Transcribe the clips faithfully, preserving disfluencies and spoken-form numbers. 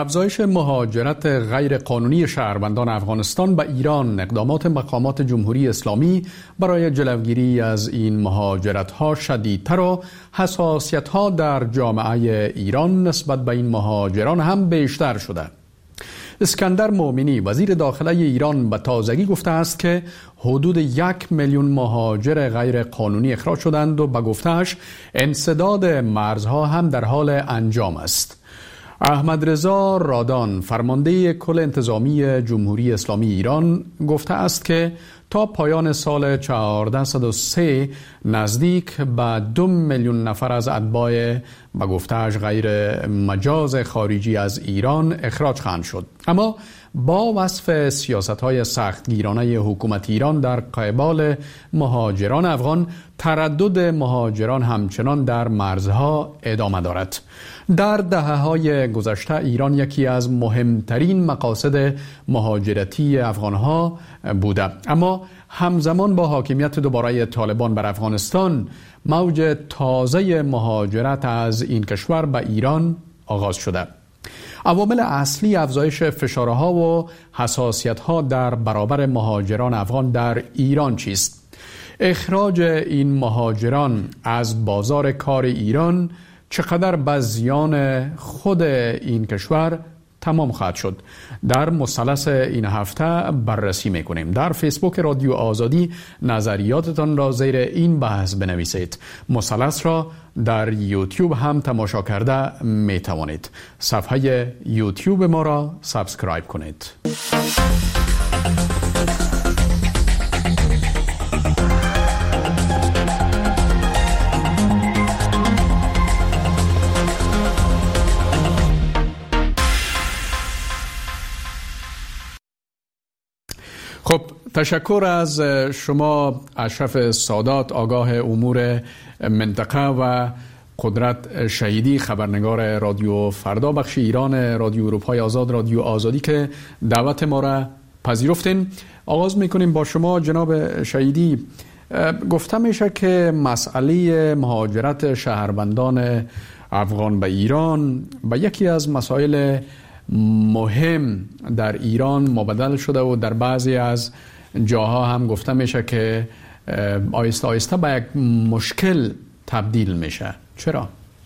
افزایش مهاجرت غیر قانونی شهروندان افغانستان به ایران، اقدامات مقامات جمهوری اسلامی برای جلوگیری از این مهاجرت‌ها شدیدتر و حساسیت‌ها در جامعه ایران نسبت به این مهاجران هم بیشتر شده. اسکندر مومنی وزیر داخله ایران به تازگی گفته است که حدود یک میلیون مهاجر غیر قانونی اخراج شدند و به گفته‌اش انسداد مرزها هم در حال انجام است. احمد رضا رادان فرمانده کل انتظامی جمهوری اسلامی ایران گفته است که تا پایان سال هزار و چهارصد و سه نزدیک به دو میلیون نفر از اتباع به گفته‌اش غیر مجاز خارجی از ایران اخراج خواهند شد. اما با وصف سیاست‌های سختگیرانه حکومت ایران در قبال مهاجران افغان، تردد مهاجران همچنان در مرزها ادامه دارد. در دهه‌های گذشته ایران یکی از مهمترین مقاصد مهاجرتی افغان‌ها بوده، اما همزمان با حاکمیت دوباره طالبان بر افغانستان، موج تازه مهاجرت از این کشور به ایران آغاز شده. عوامل اصلی افزایش فشارها و حساسیت‌ها در برابر مهاجران افغان در ایران چیست؟ اخراج این مهاجران از بازار کار ایران چقدر به زیان خود این کشور تمام خواهد شد؟ در مثلث این هفته بررسی میکنیم. در فیسبوک رادیو آزادی نظریاتتان را زیر این بحث بنویسید. مثلث را در یوتیوب هم تماشا کرده میتوانید. صفحه یوتیوب ما را سابسکرایب کنید. خب، تشکر از شما اشرف سادات، آگاه امور منطقه و قدرت شهیدی، خبرنگار رادیو فردا بخش ایران رادیو اروپای آزاد، رادیو آزادی، که دعوت ما را پذیرفتین. آغاز میکنیم با شما جناب شهیدی. گفته میشه که مسئله مهاجرت شهروندان افغان به ایران به یکی از مسائل مهم در ایران مبدل شده و در بعضی از جاها هم گفته میشه که آیسته آیسته به یک مشکل تبدیل میشه. چرا؟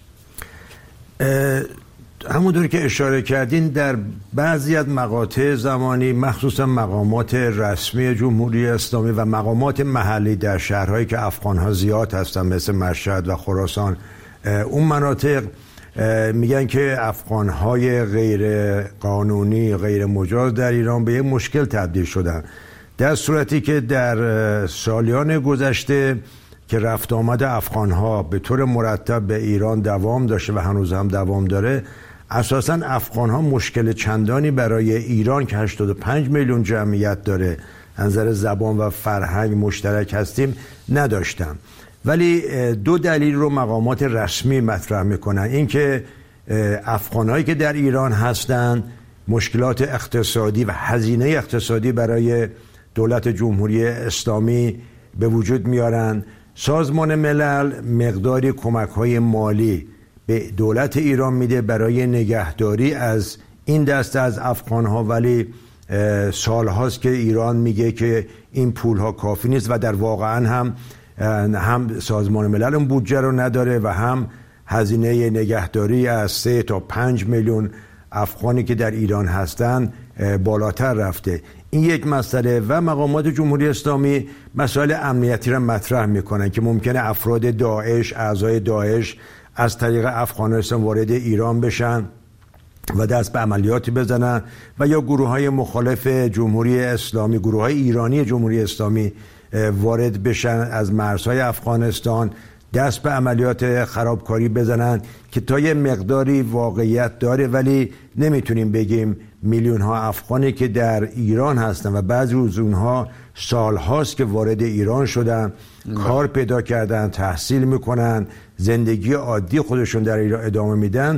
همونطور که اشاره کردین، در بعضی از مقاطع زمانی مخصوصا مقامات رسمی جمهوری اسلامی و مقامات محلی در شهرهایی که افغان‌ها زیاد هستن مثل مشهد و خراسان، اون مناطق میگن که افغان‌های غیر قانونی، غیر مجاز در ایران به یک مشکل تبدیل شدن، در صورتی که در سالیان گذشته که رفت آمد افغان‌ها به طور مرتب به ایران دوام داشته و هنوز هم دوام داره، اساساً افغان‌ها مشکل چندانی برای ایران که هشتاد و پنج میلیون جمعیت داره، از نظر زبان و فرهنگ مشترک هستیم، نداشتن. ولی دو دلیل رو مقامات رسمی مطرح میکنن. این که افغانایی که در ایران هستند مشکلات اقتصادی و هزینه اقتصادی برای دولت جمهوری اسلامی به وجود میارن. سازمان ملل مقداری کمک‌های مالی به دولت ایران میده برای نگهداری از این دسته از افغان‌ها، ولی سال هاست که ایران میگه که این پول‌ها کافی نیست و در واقعاً هم هم سازمان ملل اون بودجه رو نداره و هم هزینه نگهداری از سه تا پنج میلیون افغانی که در ایران هستن بالاتر رفته. این یک مسئله. و مقامات جمهوری اسلامی مسائل امنیتی را مطرح میکنن که ممکنه افراد داعش، اعضای داعش از طریق افغانستان وارد ایران بشن و دست به عملیاتی بزنن و یا گروه های مخالف جمهوری اسلامی، گروه های ایرانی جمهوری اسلامی وارد بشن از مرزهای افغانستان، دست به عملیات خرابکاری بزنن که تا یه مقداری واقعیت داره، ولی نمیتونیم بگیم میلیون ها افغانی که در ایران هستن و بعضی از اونها سال هاست که وارد ایران شدن، کار پیدا کردن، تحصیل میکنن، زندگی عادی خودشون در ایران ادامه میدن،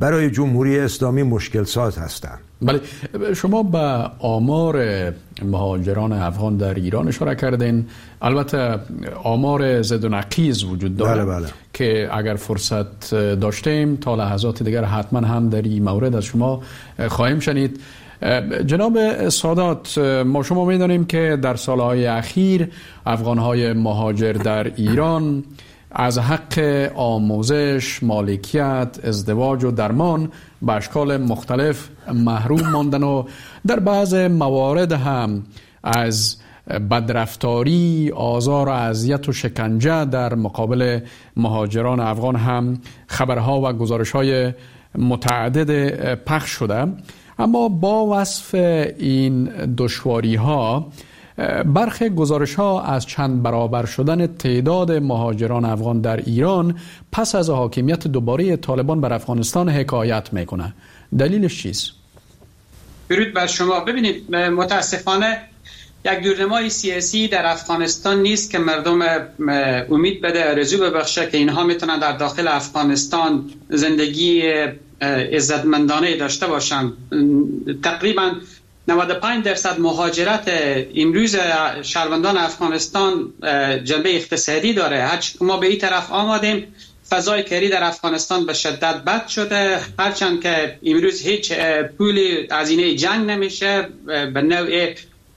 برای جمهوری اسلامی مشکل ساز هستند. بله، شما به آمار مهاجران افغان در ایران اشاره کردین. البته آمار زد و نقیض وجود داره. بله بله. که اگر فرصت داشتیم تا لحظات دیگر حتما هم در این مورد از شما خواهیم شنید. جناب سادات، ما شما می‌دانیم که در سالهای اخیر افغان‌های مهاجر در ایران از حق آموزش، مالکیت، ازدواج و درمان به اشکال مختلف محروم ماندن و در بعض موارد هم از بدرفتاری، آزار و اذیت و شکنجه در مقابل مهاجران افغان هم خبرها و گزارش‌های متعدد پخش شده. اما با وصف این دشواری‌ها، برخی گزارش‌ها از چند برابر شدن تعداد مهاجران افغان در ایران پس از حاکمیت دوباره طالبان بر افغانستان حکایت میکنه. دلیلش چیست؟ درود بر شما. ببینید، متاسفانه یک دورنمای سیاسی در افغانستان نیست که مردم امید بده، آرزو ببخشه که اینها میتونن در داخل افغانستان زندگی عزتمندانه داشته باشند. تقریبا نود و پنج درصد مهاجرت امروز شهروندان افغانستان جنبه اقتصادی داره. هرچی ما به این طرف آمدیم، فضای کاری در افغانستان به شدت بد شده، هرچند که امروز هیچ پولی هزینه جنگ نمیشه، به نوع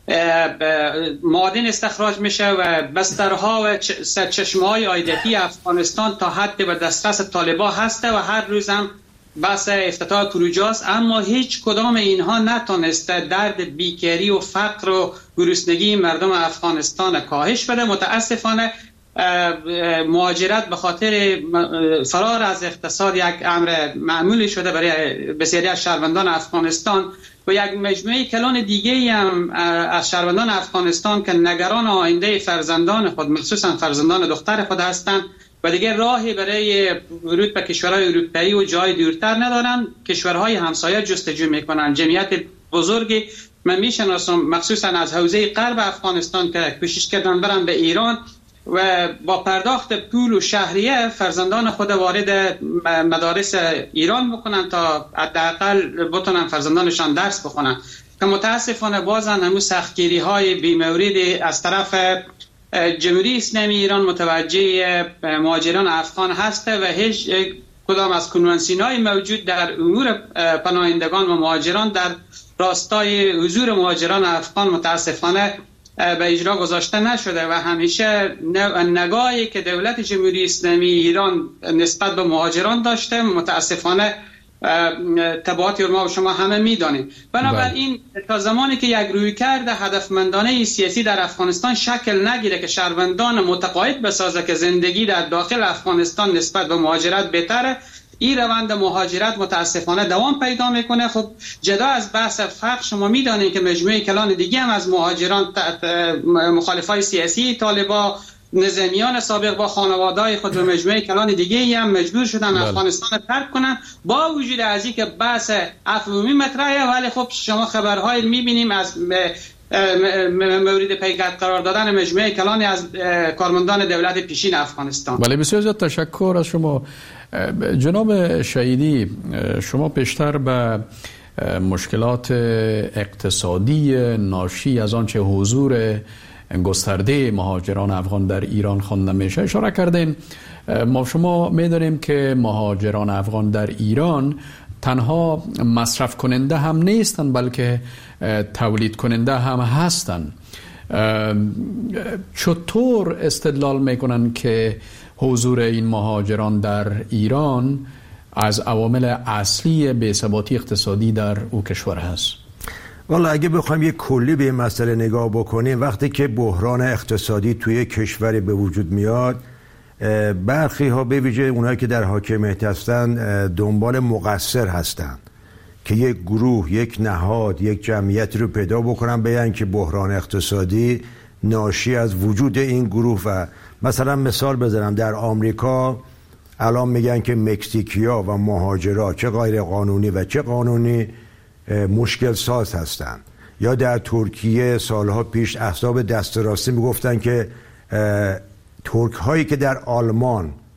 معادن استخراج میشه و بسترها و سرچشمه‌های عایداتی افغانستان تا حد به دسترس طالبان هسته و هر روز هم بحث افتتاح پروژاست، اما هیچ کدام اینها نتونسته درد بیکاری و فقر و گرسنگی مردم افغانستان کاهش بده. متاسفانه مهاجرت به خاطر فرار از اقتصاد یک امر معمولی شده برای بسیاری از شهروندان افغانستان و یک مجموعه کلان دیگه هم از شهروندان افغانستان که نگران آینده فرزندان خود، مخصوصا فرزندان دختر خود هستند و دیگه راهی برای ورود به کشورهای اروپایی و جای دورتر ندارن. کشورهای همسایه جستجو میکنن. جمعیت بزرگی من میشناسم مخصوصا از حوزه غرب افغانستان که کوشش کردن برن به ایران و با پرداخت پول و شهریه فرزندان خود وارد مدارس ایران بکنن تا حداقل بتونن فرزندانشان درس بخونن، که متاسفانه بازن همون سختگیری های بیموردی از طرف جمهوری اسلامی ایران متوجه مهاجران افغان هسته و هیچ کدام از کنوانسیون‌های موجود در امور پناهندگان و مهاجران در راستای حضور مهاجران افغان متاسفانه به اجرا گذاشته نشده و همیشه نگاهی که دولت جمهوری اسلامی ایران نسبت به مهاجران داشته متاسفانه تبعاتی رو ما و شما همه میدانیم. بنابراین تا زمانی که یک رویکرد هدفمندانه سیاسی در افغانستان شکل نگیره که شهروندان متقاعد بسازه که زندگی در داخل افغانستان نسبت به مهاجرت بهتره، این روند مهاجرت متاسفانه دوام پیدا میکنه. خب جدا از بحث فقر، شما میدانید که مجموعه کلان دیگه هم از مهاجران مخالفای سیاسی طالبان، نظامیان سابق با خانواده‌های خود و مجموعه کلان دیگه هم مجبور شدن بله. افغانستان ترک کنن با وجود از اینکه بحث عفوی مطرحه، ولی خب شما خبرهای میبینیم از مورد پیگرد قرار دادن مجموعه کلانی از کارمندان دولت پیشین افغانستان. بله، بسیار زیاد تشکر از شما جناب شهیدی. شما پیشتر به مشکلات اقتصادی ناشی از آنچه حضور گسترده مهاجران افغان در ایران خوانده میشه اشاره کردین. ما شما میدانیم که مهاجران افغان در ایران تنها مصرف کننده هم نیستن بلکه تولید کننده هم هستن. چطور استدلال میکنن که حضور این مهاجران در ایران از عوامل اصلی بی‌ثباتی اقتصادی در او کشور هست؟ والا اگه بخوایم یک کلی به این مسئله نگاه بکنیم، وقتی که بحران اقتصادی توی کشوری به وجود میاد، برخی ها به ویژه اونایی که در حاکمیت هستن دنبال مقصر هستن که یک گروه، یک نهاد، یک جمعیت رو پیدا بکنن بگن که بحران اقتصادی ناشی از وجود این گروه. و مثلا مثال بزنم، در آمریکا الان میگن که مکزیکیا و مهاجرا چه غیر قانونی و چه قانونی مشکل ساز هستند. یا در ترکیه سالها پیش احزاب دست راستی میگفتن که ترک هایی که در آلمان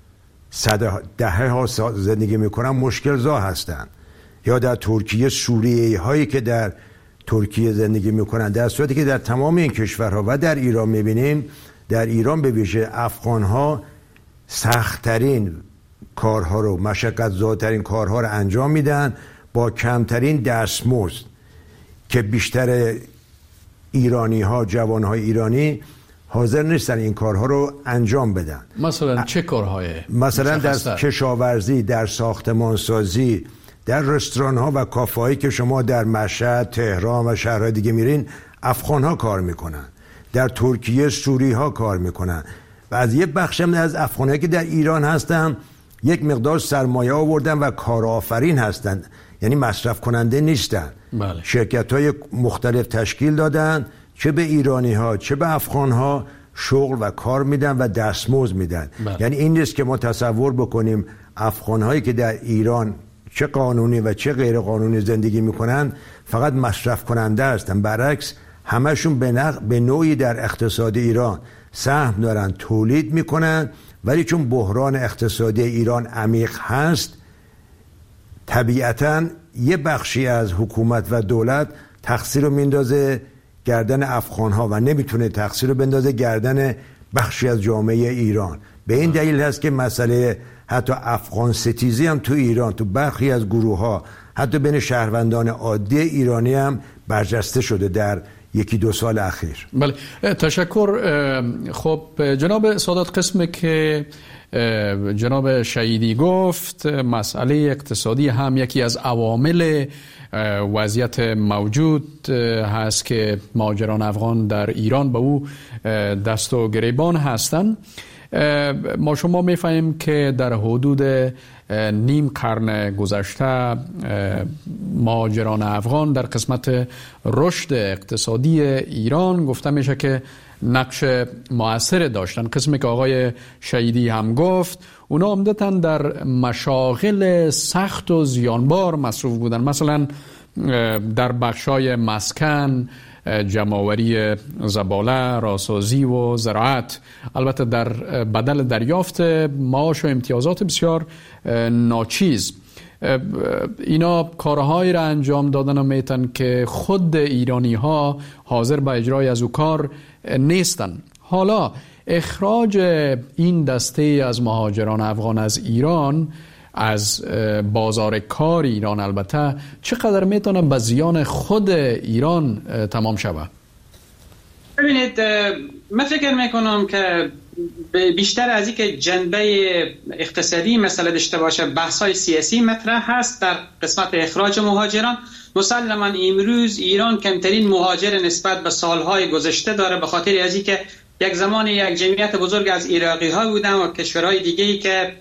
صد دهه ها زندگی میکنن مشکل زا هستن، یا در ترکیه سوریه‌ای هایی که در ترکیه زندگی میکنن، در صورتی که در تمام این کشورها و در ایران میبینیم، در ایران به ویژه افغان ها سخت‌ترین کارها رو، مشقت زاترین کارها رو انجام میدن با کمترین دستمزد، که بیشتر ایرانی ها، جوان های ایرانی حاضر نیستن این کارها رو انجام بدن. مثلا چه کارهای؟ مثلا در کشاورزی، در ساختمانسازی، در رستوران ها و کافه هایی که شما در مشهد، تهران و شهرهای دیگه میرین، افغان ها کار میکنن. در ترکیه سوری ها کار میکنن و از یه بخشم از افغان هایی که در ایران هستن یک مقدار سرمایه آوردن و کارآفرین هستن، یعنی مصرف کننده نیستن. بله. شرکت های مختلف تشکیل دادن، چه به ایرانی ها چه به افغان ها شغل و کار میدن و دستمزد میدن. بله. یعنی این نیست که ما تصور بکنیم افغان هایی که در ایران چه قانونی و چه غیر قانونی زندگی میکنن فقط مصرف کننده هستن. برعکس همشون به, نق... به نوعی در اقتصاد ایران سهم دارن، تولید میکنن، ولی چون بحران اقتصادی ایران عمیق هست، طبیعتاً یه بخشی از حکومت و دولت تقصیر رو میندازه گردن افغان ها و نمیتونه تقصیر رو بندازه گردن بخشی از جامعه ایران. به این دلیل هست که مسئله حتی افغان ستیزی هم تو ایران، تو برخی از گروه ها، حتی بین شهروندان عادی ایرانی هم برجسته شده در یکی دو سال اخیر. بله، تشکر. خب جناب سادات، قسمی که جناب شهیدی گفت، مسئله اقتصادی هم یکی از عوامل وضعیت موجود هست که مهاجران افغان در ایران به او دست و گریبان هستند. ما شما می‌فهمیم که در حدود نیم قرن گذشته مهاجران افغان در قسمت رشد اقتصادی ایران گفته میشه که نقش مؤثر داشتن. قسمی که آقای شهیدی هم گفت، اونا عمدتاً در مشاغل سخت و زیانبار مصروف بودن، مثلا در بخشای مسکن، جمع‌آوری زباله، راسازی و زراعت، البته در بدل دریافت معاش و امتیازات بسیار ناچیز. اینا کارهایی را انجام دادن و میتن که خود ایرانی ها حاضر به اجرای از او کار نیستن. حالا اخراج این دسته از مهاجران افغان از ایران، از بازار کار ایران، البته چقدر میتونه به زیان خود ایران تمام شود؟ ببینید، من فکر میکنم که بیشتر از این که جنبه اقتصادی مسئله داشته باشه، بحث‌های سیاسی مطرح هست در قسمت اخراج مهاجران. مسلماً امروز ایران کمترین مهاجر نسبت به سالهای گذشته داره، به خاطر از این که یک زمان یک جمعیت بزرگ از عراقی ها بودن و کشورهای دیگه‌ای که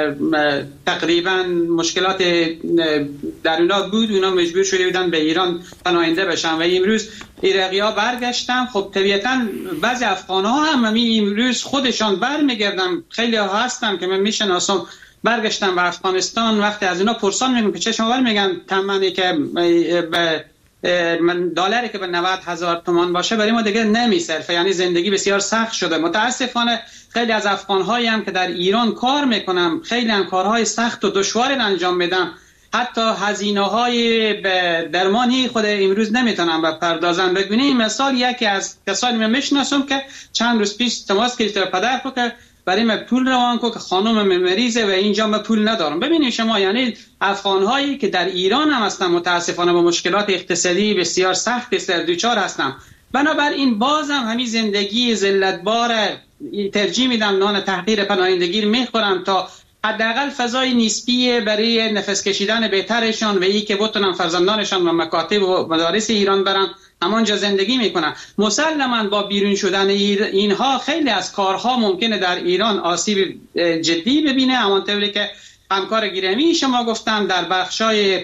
تقریبا مشکلات در اونا بود، اونا مجبور شده بودن به ایران پناهنده بشن و امروز عراقی ها برگشتن. خب طبیعتا بعضی افغان ها هم همین امروز خودشان برمیگردن، خیلی ها هستن که من میشناسم برگشتن به افغانستان. وقتی از اینا پرسان میگم که چه شما میگن تمنی که به من دلاری که به نود هزار تومان باشه برای ما دیگه نمیصرفه، یعنی زندگی بسیار سخت شده. متاسفانه خیلی از افغان‌هایی هم که در ایران کار میکنن، خیلی هم کارهای سخت و دشوار انجام میدن، حتی هزینه‌های درمانی خود امروز نمیتونن بپردازن. ببینید مثال، یکی از کسانی من میشناسم که چند روز پیش تماس گرفت و پدر کو که برای من پول روان کو که خانم مریضه و اینجا من پول ندارم. ببینید شما، یعنی افغان‌هایی که در ایران هم هستن متاسفانه با مشکلات اقتصادی بسیار سخت سر دوچار هستن. بنابراین باز هم همین زندگی ذلت‌بار ترجیح میدم، نان تحقیر پناهندگی میخورن تا حداقل فضای نسبی برای نفس کشیدن بهترشان و این که بتونن فرزندانشان و مکاتب و مدارس ایران برن، همانجا زندگی میکنن. مسلماً با بیرون شدن اینها خیلی از کارها ممکنه در ایران آسیب جدی ببینه، همانطوری که همکار گرامی شما گفتن در بخشای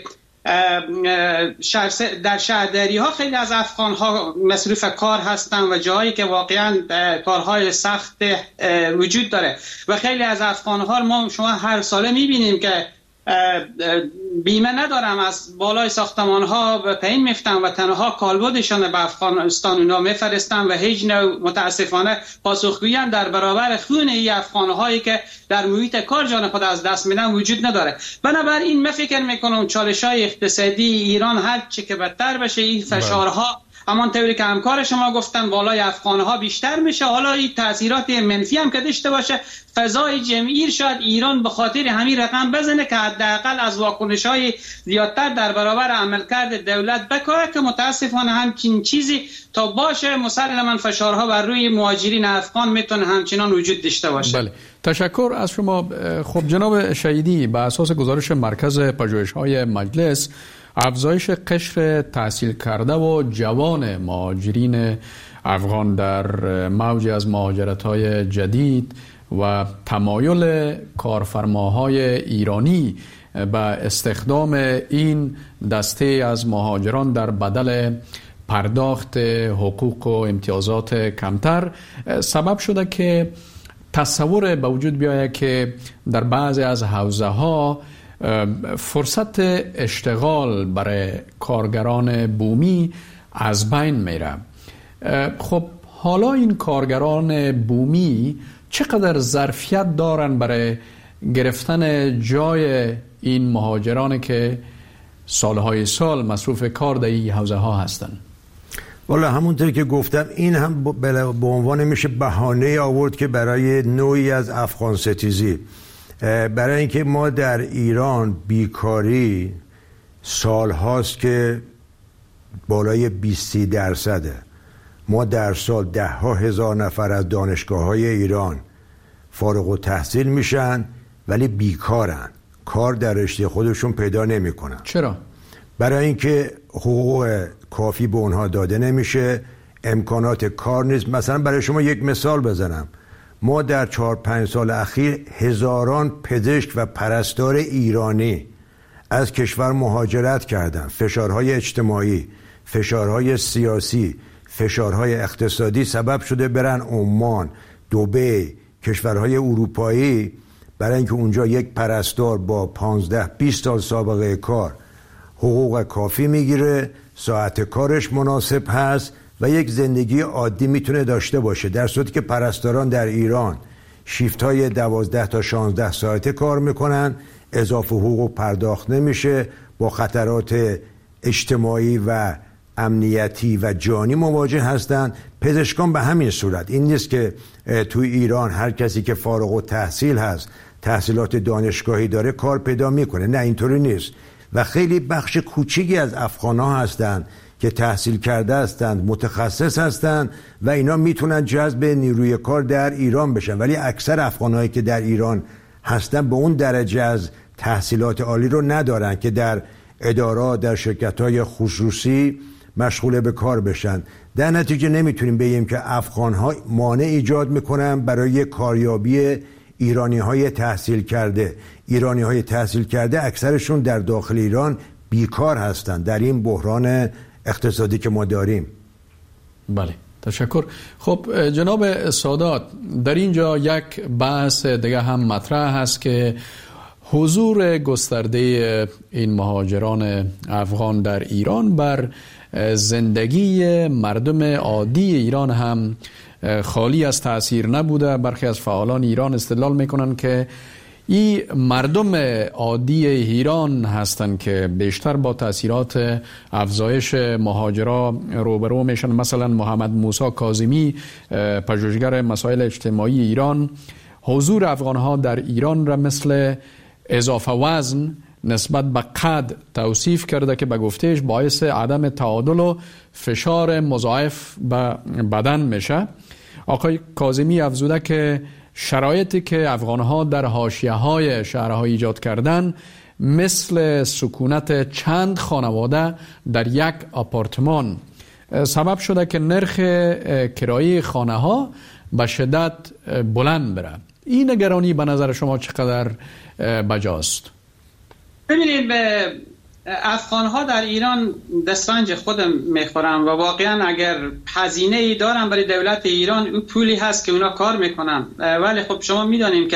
شهر در شهرداری ها خیلی از افغان ها مصروف کار هستن و جایی که واقعا کارهای سخت وجود داره و خیلی از افغان ها ما شما هر ساله میبینیم که بیمه ندارم از بالای ساختمان ها به پایین میفتن و تنها کالبدشان به افغانستان اونا میفرستن و هیچ نوع متاسفانه پاسخگویی در برابر خون ای افغان هایی که در محیط کار جان خود از دست میدن وجود نداره. بنابراین من فکر میکنم چالش های اقتصادی ایران هر چی که بدتر بشه این فشارها همان طوری که همکار شما گفتن بالای افغانها بیشتر میشه. حالا این تاثیرات منفی هم که داشته باشه فضای جمعی شاید ایران به خاطر همین رقم بزنه که حداقل از واکنش‌های زیادتر در برابر عملکرد دولت بکاره که متاسفانه همچین چیزی تا باشه مسلماً فشارها بر روی مهاجرین افغان میتونه همچنان وجود داشته باشه. بله تشکر از شما. خب جناب شهیدی، به اساس گزارش مرکز پژوهش‌های مجلس افزایش قشر تحصیل کرده و جوان مهاجرین افغان در موج از مهاجرت‌های جدید و تمایل کارفرماهای ایرانی به استخدام این دسته از مهاجران در بدل پرداخت حقوق و امتیازات کمتر سبب شده که تصور به وجود بیاید که در بعضی از حوزه ها فرصت اشتغال برای کارگران بومی از بین میره. خب حالا این کارگران بومی چقدر ظرفیت دارن برای گرفتن جای این مهاجرانی که سالهای سال مصروف کار در این حوزه ها هستن؟ والا همونطور که گفتم این هم به عنوان میشه بهانه آورد که برای نوعی از افغان ستیزی، برای اینکه ما در ایران بیکاری سال هاست که بالای بیست درصده. ما در سال ده ها هزار نفر از دانشگاه های ایران فارغ التحصیل میشن ولی بیکارن، کار در رشته خودشون پیدا نمی کنن. چرا؟ برای اینکه حقوق کافی به اونها داده نمیشه، امکانات کار نیست. مثلا برای شما یک مثال بزنم، ما در چهار پنج سال اخیر هزاران پزشک و پرستار ایرانی از کشور مهاجرت کردن. فشارهای اجتماعی، فشارهای سیاسی، فشارهای اقتصادی سبب شده برن عمان، دبی، کشورهای اروپایی، برای اینکه اونجا یک پرستار با پانزده بیست سال سابقه کار حقوق کافی میگیره، ساعت کارش مناسب هست و یک زندگی عادی میتونه داشته باشه، در صورتی که پرستاران در ایران شیفت های دوازده تا شانزده ساعته کار میکنن، اضافه حقوق پرداخت نمیشه، با خطرات اجتماعی و امنیتی و جانی مواجه هستند. پزشکان به همین صورت. این نیست که توی ایران هر کسی که فارغ التحصیل هست، تحصیلات دانشگاهی داره، کار پیدا میکنه. نه، اینطوری نیست. و خیلی بخش کوچیکی از افغان‌ها هستند که تحصیل کرده هستند، متخصص هستند و اینا میتونن جذب نیروی کار در ایران بشن، ولی اکثر افغان‌هایی که در ایران هستن به اون درجه از تحصیلات عالی رو ندارن که در ادارات، در شرکت‌های خصوصی مشغول به کار بشن. در نتیجه نمیتونیم بگیم که افغان‌ها مانع ایجاد میکنن برای کاریابی ایرانی‌های تحصیل کرده. ایرانی‌های تحصیل کرده اکثرشون در داخل ایران بیکار هستند در این بحران اقتصادی که ما داریم. بله، تشکر. خب جناب سادات، در اینجا یک بحث دیگه هم مطرح هست که حضور گسترده این مهاجران افغان در ایران بر زندگی مردم عادی ایران هم خالی از تأثیر نبوده. برخی از فعالان ایران استدلال میکنن که این مردم عادی ایران هستند که بیشتر با تأثیرات افزایش مهاجرا روبرو میشن. مثلا محمد موسی کاظمی، پژوهشگر مسائل اجتماعی ایران، حضور افغانها در ایران را مثل اضافه وزن نسبت به قد توصیف کرده که به گفتهش باعث عدم تعادل و فشار مضاعف به بدن میشه. آقای کاظمی افزوده که شرایطی که افغانها در حاشیه‌های شهرها ایجاد کردن مثل سکونت چند خانواده در یک آپارتمان سبب شده که نرخ کرایه خانه ها به شدت بلند بره. این نگرانی به نظر شما چقدر بجاست؟ ببینید، به افغان‌ها در ایران دسترنج خودم میخورن و واقعا اگر هزینه ای دارن برای دولت ایران، اون پولی هست که اونا کار میکنن. ولی خب شما میدانیم که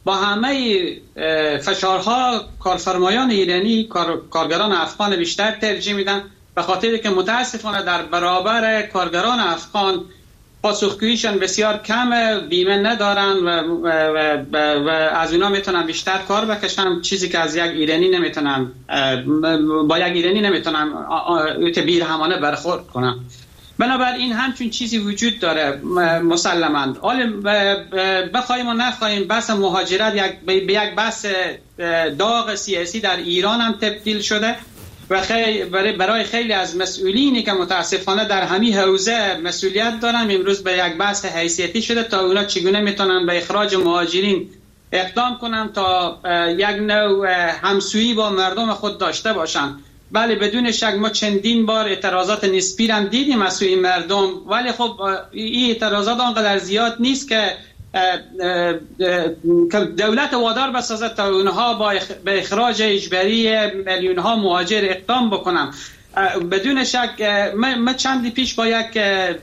با همه فشارها کارفرمایان ایرانی کار، کارگران افغان بیشتر ترجیح میدن، به خاطر که متاسفانه در برابر کارگران افغان پاسخگوییشان بسیار کمه، بیمه ندارن و, و, و, و از اونا میتونن بیشتر کار بکشن، چیزی که از یک ایرانی نمیتونن با یک ایرانی نمیتونن بیر همانه برخورد کنن. بنابراین همچون چیزی وجود داره مسلماً. حالا بخوایم و نخواهیم بحث مهاجرت یک به یک بحث داغ سیاسی در ایران هم تبدیل شده و خیلی برای خیلی از مسئولینی که متاسفانه در همین حوزه مسئولیت دارن امروز به یک بحث حیثیتی شده تا اونا چگونه میتونن به اخراج مهاجرین اقدام کنن تا یک نوع همسویی با مردم خود داشته باشن. بله بدون شک ما چندین بار اعتراضات نسبی هم دیدیم از سوی مردم، ولی خب این اعتراضات آنقدر زیاد نیست که دولت وادار بسازد تا اونها با به اخراج اجباری میلیون ها مهاجر اقدام بکنن. بدون شک ما چندی پیش با یک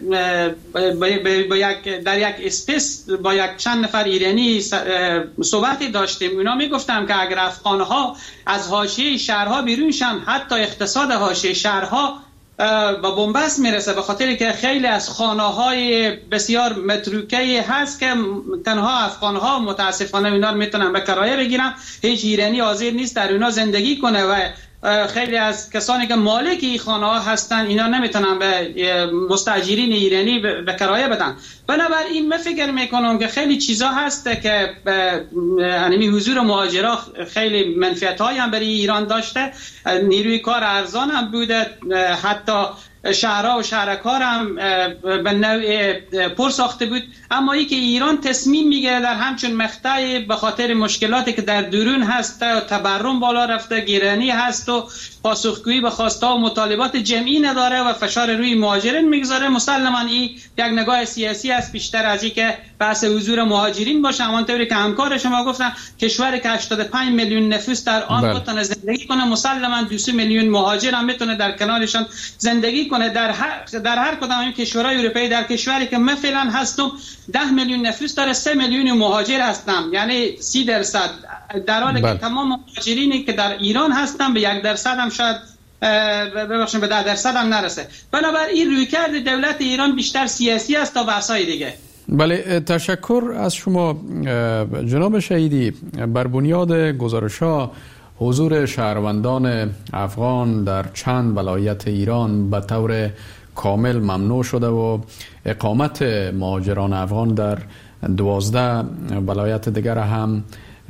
با یک در یک اسپیس با یک چند نفر ایرانی صحبتی داشتیم. اونا میگفتم که اگر افغانها از حاشیه شهرها بیرون شن، حتی اقتصاد حاشیه شهرها با بنبست میرسه، به خاطر که خیلی از خانه‌های بسیار متروکه هست که تنها افغان‌ها متاسفانه اینا رو میتونن به کرایه بگیرن، هیچ ایرانی حاضر نیست در اونا زندگی کنه و خیلی از کسانی که مالک این خانه‌ها هستن اینا نمیتونن به مستاجرین ایرانی به کرایه بدن. بنابراین من فکر میکنم که خیلی چیزا هست که یعنی حضور مهاجرا خیلی منفعت‌هایی هم برای ایران داشته، نیروی کار ارزان هم بوده، حتی شهرها و شهرکار هم به نوع پر ساخته بود. اما ای که ایران تصمیم میگیره در همچون مقطعی به خاطر مشکلاتی که در درون هست، تورم بالا رفته، گرانی هست و پاسخگویی به خواست‌ها و مطالبات جمعی نداره و فشار روی مهاجرین میگذاره، مسلماً این یک نگاه سیاسی است بیشتر از این که بحث حضور مهاجرین باشه. همانطوری که همکار شما گفتن کشوری که هشتاد و پنج میلیون نفوس در آن بتونه زندگی کنه، مسلماً دو سه میلیون مهاجر هم میتونه در کنارشان زندگی کنه. در هر در هر کدام این کشورهای اروپایی، در کشوری که من فعلا هستم ده میلیون نفوس داره، سه میلیون مهاجر هستم، یعنی سی درصد، در حالی که تمام مهاجرینی که در ایران هستن به یک درصد هم شاید ببخشید به ده درصد هم نرسه. بنابراین رویکرد دولت ایران بیشتر سیاسی است تا بحث‌های دیگه. بله، تشکر از شما جناب شهیدی. بر بنیاد گزارش‌ها حضور شهروندان افغان در چند ولایت ایران به طور کامل ممنوع شده و اقامت مهاجران افغان در دوازده ولایت دیگر هم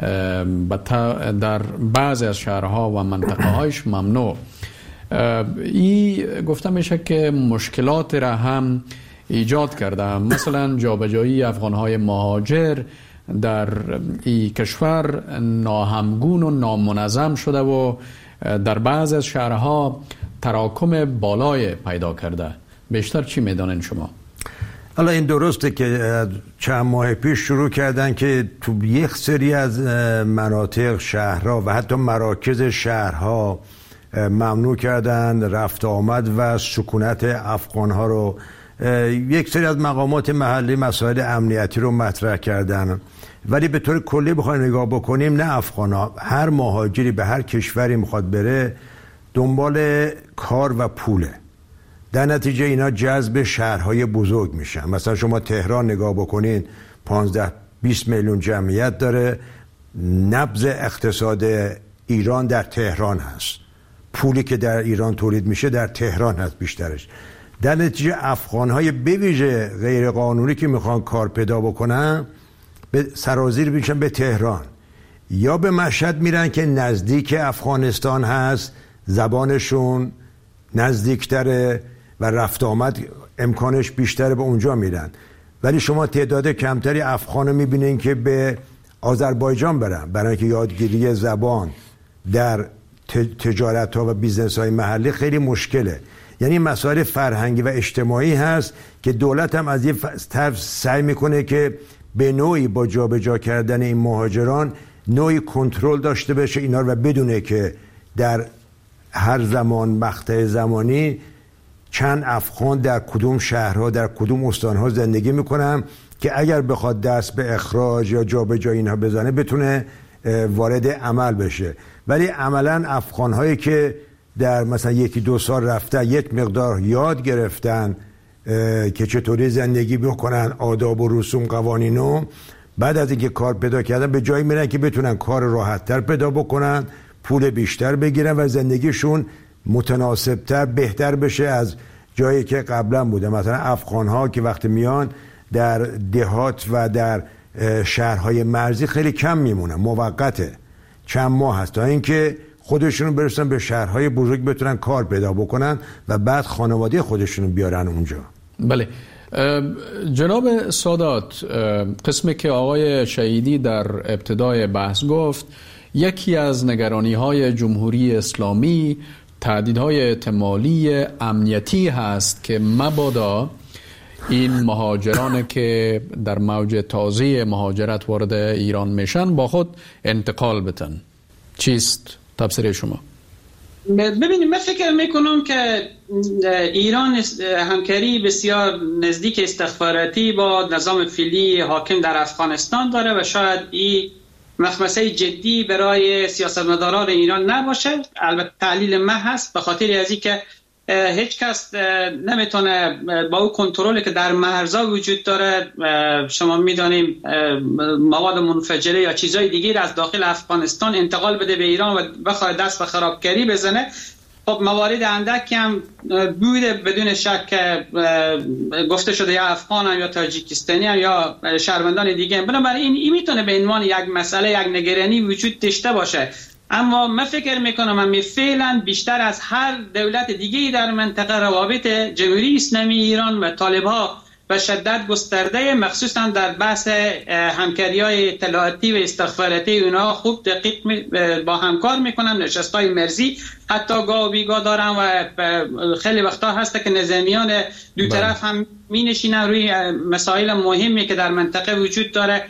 در بعضی از شهرها و منطقه هایش ممنوع. این گفته میشه که مشکلات را هم ایجاد کرده، مثلا جابجایی افغانهای مهاجر در این کشور ناهمگون و نامنظم شده و در بعض از شهرها تراکم بالای پیدا کرده. بیشتر چی میدانین شما؟ حالا این درسته که چند ماه پیش شروع کردن که تو یک سری از مناطق شهرها و حتی مراکز شهرها ممنوع کردن رفت آمد و سکونت افغانها رو. یک سری از مقامات محلی مسائل امنیتی رو مطرح کردن، ولی به طور کلی بخوایم نگاه بکنیم نه افغان‌ها، هر مهاجری به هر کشوری میخواد بره دنبال کار و پوله، در نتیجه اینا جذب شهرهای بزرگ میشن. مثلا شما تهران نگاه بکنین پانزده بیست میلیون جمعیت داره، نبض اقتصاد ایران در تهران هست، پولی که در ایران تولید میشه در تهران هست بیشترش. در نتیجه افغان‌های به ویژه غیر قانونی که میخوان کار پیدا بکنن به سرازیر میشن به تهران یا به مشهد میرن که نزدیک افغانستان هست، زبانشون نزدیکتره و رفت آمد امکانش بیشتره، به اونجا میرن. ولی شما تعداد کمتری افغانو میبینین که به آذربایجان برن، برای اینکه یادگیری زبان در تجارت ها و بیزنس های محلی خیلی مشکله. یعنی مسائل فرهنگی و اجتماعی هست که دولت هم از یه طرف سعی میکنه که به نوعی با جابجا کردن این مهاجران نوعی کنترل داشته باشه اینا رو و بدونه که در هر زمان مقطع زمانی چند افغان در کدوم شهرها در کدوم استانها زندگی میکنن که اگر بخواد دست به اخراج یا جابجایی اینها بزنه بتونه وارد عمل بشه. ولی عملا افغان‌هایی که در مثلا یکی دو سال رفتن یک مقدار یاد گرفتن که چطوری زندگی بکنن، آداب و رسوم قوانینو، بعد از اینکه کار پیدا کردن به جایی میرن که بتونن کار راحت‌تر پیدا بکنن، پول بیشتر بگیرن و زندگیشون متناسب‌تر بهتر بشه از جایی که قبلا بوده. مثلا افغان‌ها که وقتی میان در دهات و در شهرهای مرزی خیلی کم میمونن، موقته، چند ماه هست تا اینکه خودشون برسن به شهرهای بزرگ بتونن کار پیدا بکنن و بعد خانواده خودشون بیارن اونجا. بله جناب سادات، قسمی که آقای شهیدی در ابتدای بحث گفت یکی از نگرانی‌های جمهوری اسلامی تهدیدهای احتمالی امنیتی هست که مبادا این مهاجران که در موج تازه مهاجرت وارد ایران میشن با خود انتقال بتن. چیست تفسیر شما؟ ببینید، من فکر میکنم که ایران همکاری بسیار نزدیک استخباراتی با نظام فعلی حاکم در افغانستان داره و شاید این مخمسه جدی برای سیاستمداران ایران نباشه. البته تعلیل من هست به خاطر از اینکه هیچ کس نمیتونه با اون کنترلی که در مرزها وجود داره، شما میدانیم مواد منفجره یا چیزهای دیگه از داخل افغانستان انتقال بده به ایران و بخواد دست به خرابکاری بزنه. خب موارد اندکی هم بوده بدون شک گفته شده یا افغان هم یا تاجیکستانی هم یا شهروندان دیگه هم. بنابراین این, این میتونه به عنوان یک مسئله، یک نگرانی وجود داشته باشه. اما من فکر میکنم هم فعلا بیشتر از هر دولت دیگه در منطقه روابط جمهوری اسلامی ایران و طالب‌ها به شدت گسترده، مخصوصا در بحث همکاری‌های اطلاعاتی و استخباراتی اونها خوب دقیق با همکار میکنن. نشست‌های مرزی حتی گاه و بیگاه دارن و خیلی وقتا هست که نظامیان دو طرف هم مینشینن روی مسائل مهمی که در منطقه وجود داره،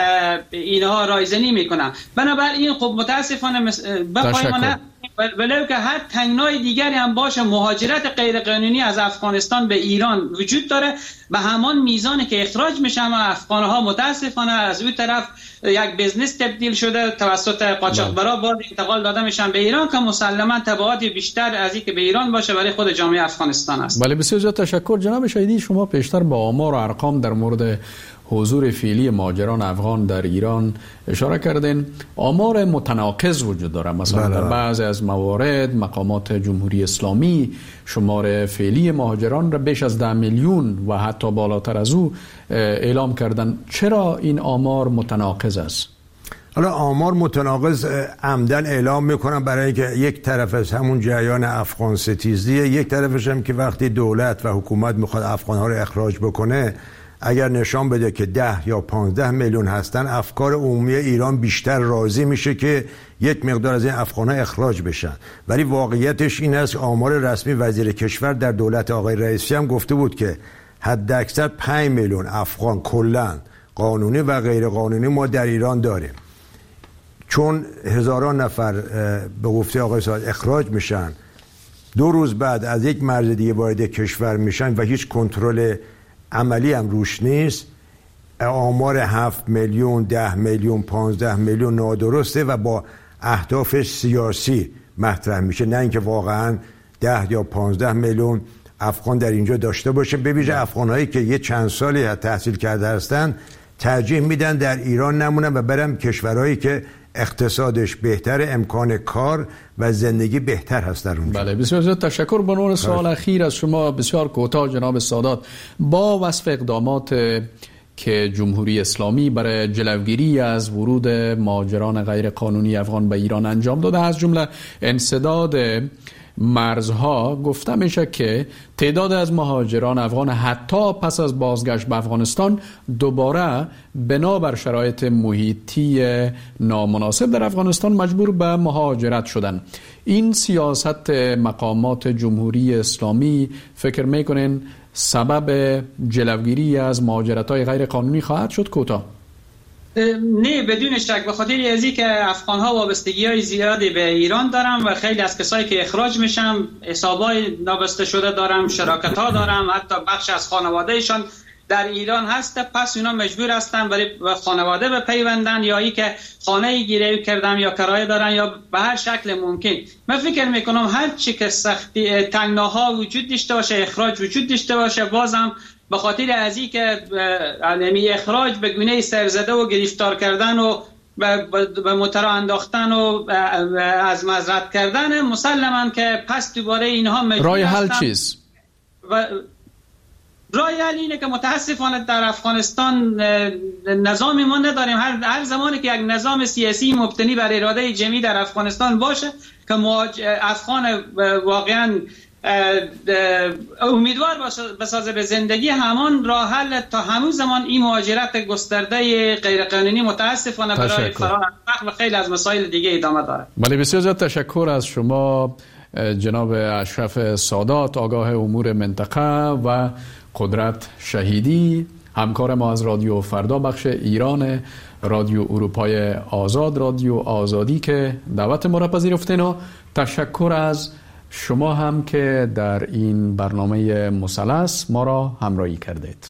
اینها رایزنی میکنن. بنابراین خب متاسفانه بقای ما نه، ولو که هر تنگنای دیگری هم باشه مهاجرت غیر قانونی از افغانستان به ایران وجود داره به همان میزانی که اخراج میشن و افغانها متاسفانه از اون طرف یک بزنس تبدیل شده، توسط قاچاقبرا باز انتقال داده میشن به ایران که مسلما تبعات بیشتر از این که به ایران باشه برای خود جامعه افغانستان است. بله بسیار زیاد تشکر جناب شهیدی. شما پیشتر با آمار و ارقام در مورد حضور فعلی مهاجران افغان در ایران اشاره کردین. آمار متناقض وجود داره. مثلا بله. در بعضی از موارد مقامات جمهوری اسلامی شمار فعلی مهاجران را بیش از ده میلیون و حتی بالاتر از او اعلام کردن. چرا این آمار متناقض است؟ حالا آمار متناقض عمدن اعلام میکنن برای اینکه یک طرف از همون جریان افغان ستیزیه، یک طرفش هم که وقتی دولت و حکومت میخواد افغانها رو اخراج بکنه اگر نشان بده که ده یا پانزده میلیون هستن، افکار عمومی ایران بیشتر راضی میشه که یک مقدار از این افغان‌ها اخراج بشن. ولی واقعیتش این است آمار رسمی وزیر کشور در دولت آقای رئیسی هم گفته بود که حد اکثر پنج میلیون افغان کلاً قانونی و غیر قانونی ما در ایران داریم. چون هزاران نفر به گفته آقای سادات اخراج میشن، دو روز بعد از یک مرز دیگه وارد کشور میشن و هیچ کنترل عملی هم روش نیست، آمار هفت میلیون، ده میلیون، پانزده میلیون نادرسته و با اهداف سیاسی مطرح میشه، نه اینکه واقعا ده یا پانزده میلیون افغان در اینجا داشته باشه. ببینید افغان هایی که یه چند سالی تحصیل کرده هستن ترجیح میدن در ایران نمونن و برن کشورهایی که اقتصادش بهتر، امکان کار و زندگی بهتر هست در اونجا. بله بسیار زیاد تشکر. به عنوان سوال اخیر از شما بسیار کوتاه جناب سادات، با وصف اقدامات که جمهوری اسلامی برای جلوگیری از ورود مهاجران غیر قانونی افغان به ایران انجام داده، از جمله انسداد مرزها، گفته میشه که تعداد از مهاجران افغان حتی پس از بازگشت به افغانستان دوباره بنابر شرایط محیطی نامناسب در افغانستان مجبور به مهاجرت شدن. این سیاست مقامات جمهوری اسلامی فکر میکنین سبب جلوگیری از مهاجرت‌های غیر قانونی خواهد شد؟ کوتاه. نه بدون شک، به خاطر ازی که افغان‌ها وابستگی‌های زیادی به ایران دارن و خیلی از کسایی که اخراج میشن حسابای نابسته شده دارن، شراکت‌ها دارن، حتی بخش از خانواده‌شان در ایران هست، پس اونا مجبور هستن برای خانواده بپیوندن یا ای که خانه گیره کردن یا کرایه دارن یا به هر شکل ممکن. من فکر میکنم هر چی که سختی تنگناها وجود داشته باشه، اخراج وجود داشته باشه، بازم به خاطر از این که علمی اخراج به گونه سرزده و گرفتار کردن و به موترا انداختن و از مزرعت کردن، مسلما که پس دوباره اینها مجبور رای حل چیست؟ و رای حل اینه که متاسفانه در افغانستان نظامی ما نداریم. هر هر زمانی که یک نظام سیاسی مبتنی بر اراده جمعی در افغانستان باشه که افغان واقعا امیدوار بسازه به زندگی، همان راه حل تا همون زمان این مهاجرت گسترده غیر قانونی متاسفانه برای فرار و خیلی از مسائل دیگه ادامه داره. ولی بسیار زیاد تشکر از شما جناب اشرف سادات، آگاه امور منطقه و قدرت شهیدی، همکار ما از رادیو فردا بخش ایران، رادیو اروپای آزاد، رادیو آزادی که دعوت ما را پذیرفتین، و تشکر از شما هم که در این برنامه مثلث ما را همراهی کردید.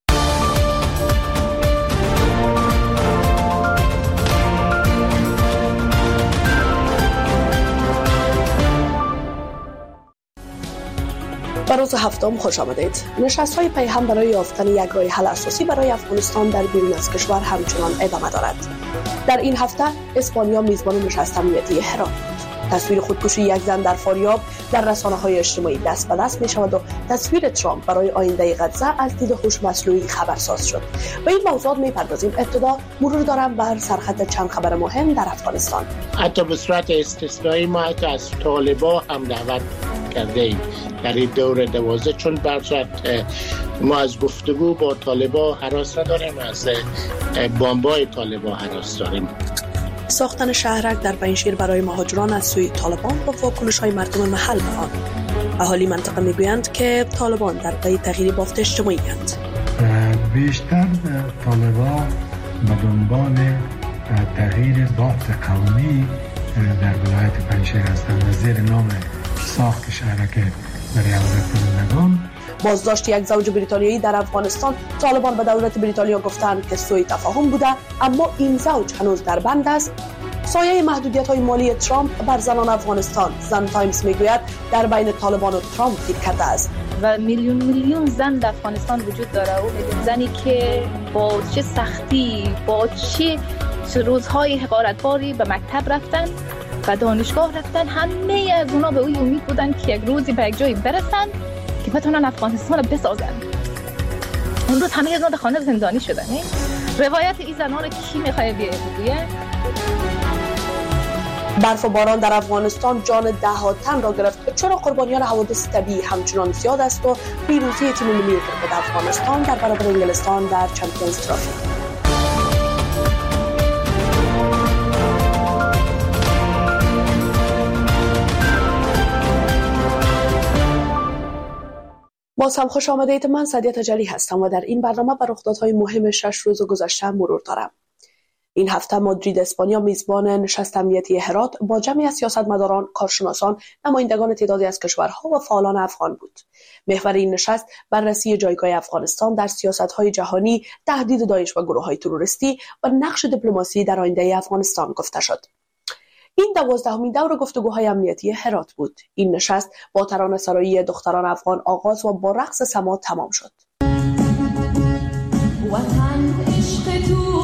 به روز هفتم خوش آمدید. نشست‌های پیهم برای یافتن یک راه حل اساسی برای افغانستان در بیرون از کشور همچنان ادامه دارد. در این هفته اسپانیا میزبان نشست امنیتی هرات بود. تصویر خودکشی یک زن در فاریاب در رسانه‌های اجتماعی دست به دست می شود و تصویر ترامپ برای آینده غزه از دید هوش مصنوعی خبرساز شد. به این موضوعات می‌پردازیم. ابتدا مرور دارم بر سرخط چند خبر مهم در افغانستان. حتی به صورت استثنایی ما حتی از طالبان هم دعوت کرده ایم در این دور دوازده، چون برصورت ما از گفتگو با طالبان هراس نداریم، از بمبای طالبان هراس داریم. ساختن شهرک در پنجشیر برای مهاجران از سوی طالبان با واکنش‌های مردم محل به آن. اهالی منطقه میگویند که طالبان در پی تغییر بافت اجتماعی اند. بیشتر طالبان به دنبال تغییر بافت قومی در ولایت پنجشیر هستند و زیر نام ساخت شهرک برای امنیت. بازداشت یک زوج بریتانیایی در افغانستان، طالبان به دولت بریتانیا گفتند که سوء تفاهم بوده، اما این زوج هنوز در بند است. سایه محدودیت‌های مالی ترامپ بر زنان افغانستان، زن تایمز میگوید در بین طالبان و ترامپ گیر کرده است. و میلیون میلیون زن در افغانستان وجود داره، و میلیون زنی که با چه سختی، با چه روزهای حقارتباری به مکتب رفتن و دانشگاه رفتن، همه از اونا به اوی امید بودن که یک روزی به یک جایی برسن که بتونن افغانستان رو بسازن. اون روز همه از اونا در خانه زندانی شدن. روایت این زنان رو کی میخواد بگه؟ برف و باران در افغانستان جان ده ها تن را گرفت. چرا قربانیان حوادث طبیعی همچنان زیاد است و پیروزی تیم ملی کرکت افغانستان در برابر انگلستان در چمپیونز ترافی. باز هم خوش آمدید. من سعدیه تجلی هستم و در این برنامه بر رخدادهای مهم شش روز گذشته مرور دارم. این هفته مادرید اسپانیا میزبان نشست امنیتی هرات با جمعی از سیاستمداران، کارشناسان، نمایندگان تعدادی از کشورها و فعالان افغان بود. محور این نشست بررسی جایگاه افغانستان در سیاست‌های جهانی، تهدید داعش و گروه‌های تروریستی و نقش دیپلماسی در آینده افغانستان گفته شد. این دوازدهمین دور گفتگوهای امنیتی هرات بود. این نشست با ترانه‌سرایی دختران افغان آغاز و با رقص سما تمام شد. وطن عشق تو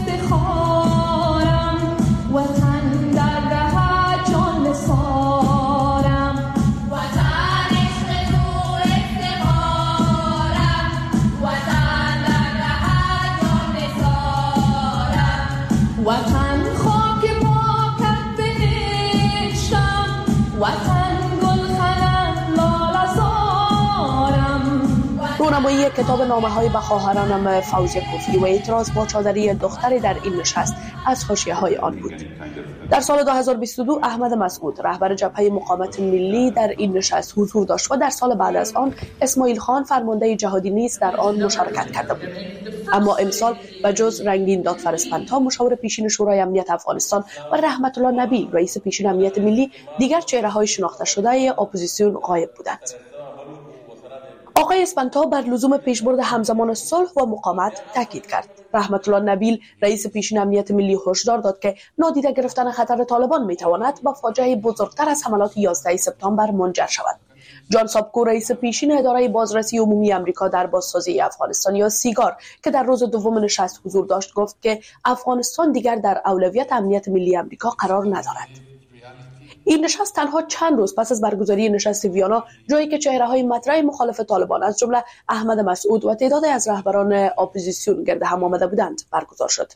افتخارم، وطن در ده جان سارم، وطن عشق تو افتخارم، وطن در ده جان سارم، وطن خاک پاکت بهشتم، وطن گلخنم لاله زارم. رونمایی کتاب نامه‌های به خواهرانم فوزیه کوفی و اعتراض با چادری دختری در این نشست از حاشیه‌های آن بود. در سال دو هزار و بیست و دو احمد مسعود رهبر جبهه مقاومت ملی در این نشست حضور داشت و در سال بعد از آن اسماعیل خان فرمانده جهادی نیز در آن مشارکت کرده بود. اما امسال به جز رنگین دادفرسپنتا مشاور پیشین شورای امنیت افغانستان و رحمت الله نبی رئیس پیشین امنیت ملی، دیگر چهره‌های شناخته شده اپوزیسیون غایب بودند. آقای اسپانتا بر لزوم پیشبرد همزمان صلح و مقاومت تاکید کرد. رحمت الله نبیل رئیس پیشین امنیت ملی هشدار داد که نادیده گرفتن خطر طالبان میتواند به فاجعه بزرگتر از حملات یازده سپتامبر منجر شود. جان سابکو رئیس پیشین اداره بازرسی عمومی آمریکا در بازسازی افغانستان یا سیگار که در روز دوم نشست حضور داشت گفت که افغانستان دیگر در اولویت امنیت ملی آمریکا قرار ندارد. این نشست تنها چند روز پس از برگزاری نشست ویانا، جایی که چهره‌های مطرح مخالف طالبان از جمله احمد مسعود و تعدادی از رهبران اپوزیسیون گرد هم آمده بودند، برگزار شد.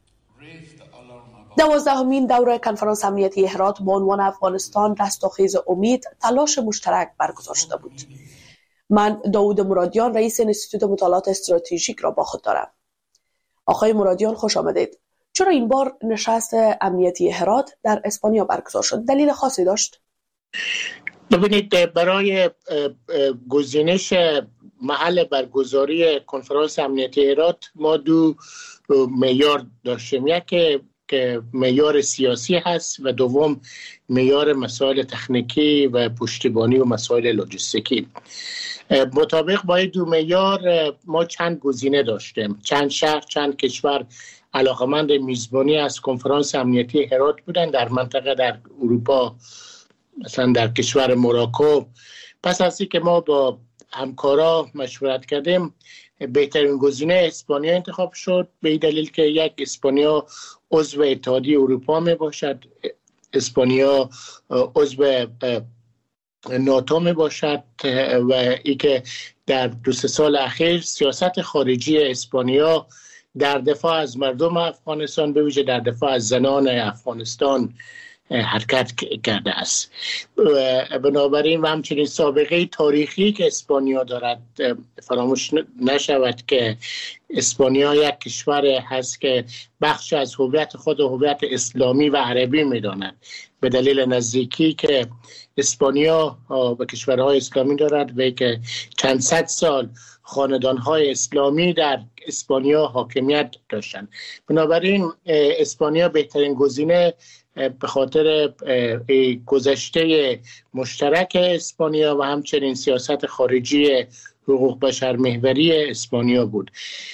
دوازدهمین دوره کنفرانس امنیتی هرات با عنوان افغانستان رستاخیز امید تلاش مشترک برگزار شده بود. من داوود مرادیان رئیس انستیتوت مطالعات استراتژیک را با خود دارم. آقای مرادیان خوش آمدید. چرا این بار نشست امنیتی هرات در اسپانیا برگزار شد؟ دلیل خاصی داشت؟ ببینید، برای گزینش محل برگزاری کنفرانس امنیتی هرات ما دو معیار داشتیم. یک که معیار سیاسی هست و دوم معیار مسائل تکنیکی و پشتیبانی و مسائل لوجستیکی. مطابق با این دو معیار ما چند گزینه داشتیم. چند شهر، چند کشور علاقمند میزبانی از کنفرانس امنیتی هرات بودن در منطقه در اروپا، مثلا در کشور موراکو. پس از اینکه ما با همکارا مشورت کردیم، بهترین گزینه اسپانیا انتخاب شد، به این دلیل که یک، اسپانیا عضو اتحادیه اروپا می باشد، اسپانیا عضو ناتو می باشد و ای که در دو سه سال اخیر سیاست خارجی اسپانیا در دفاع از مردم افغانستان، به ویژه در دفاع از زنان افغانستان حرکت کرده است. بنابراین و همچنین سابقه تاریخی که اسپانیا دارد فراموش نشود که اسپانیا یک کشور هست که بخش از هویت خود هویت اسلامی و عربی می‌داند، به دلیل نزدیکی که اسپانیا به کشورهای اسلامی دارد و که چند صد سال خاندان‌های اسلامی در اسپانیا حاکمیت داشتند. بنابراین اسپانیا بهترین گزینه به خاطر گذشته مشترک اسپانیا و همچنین سیاست خارجی حقوق بشر محوری اسپانیا بود.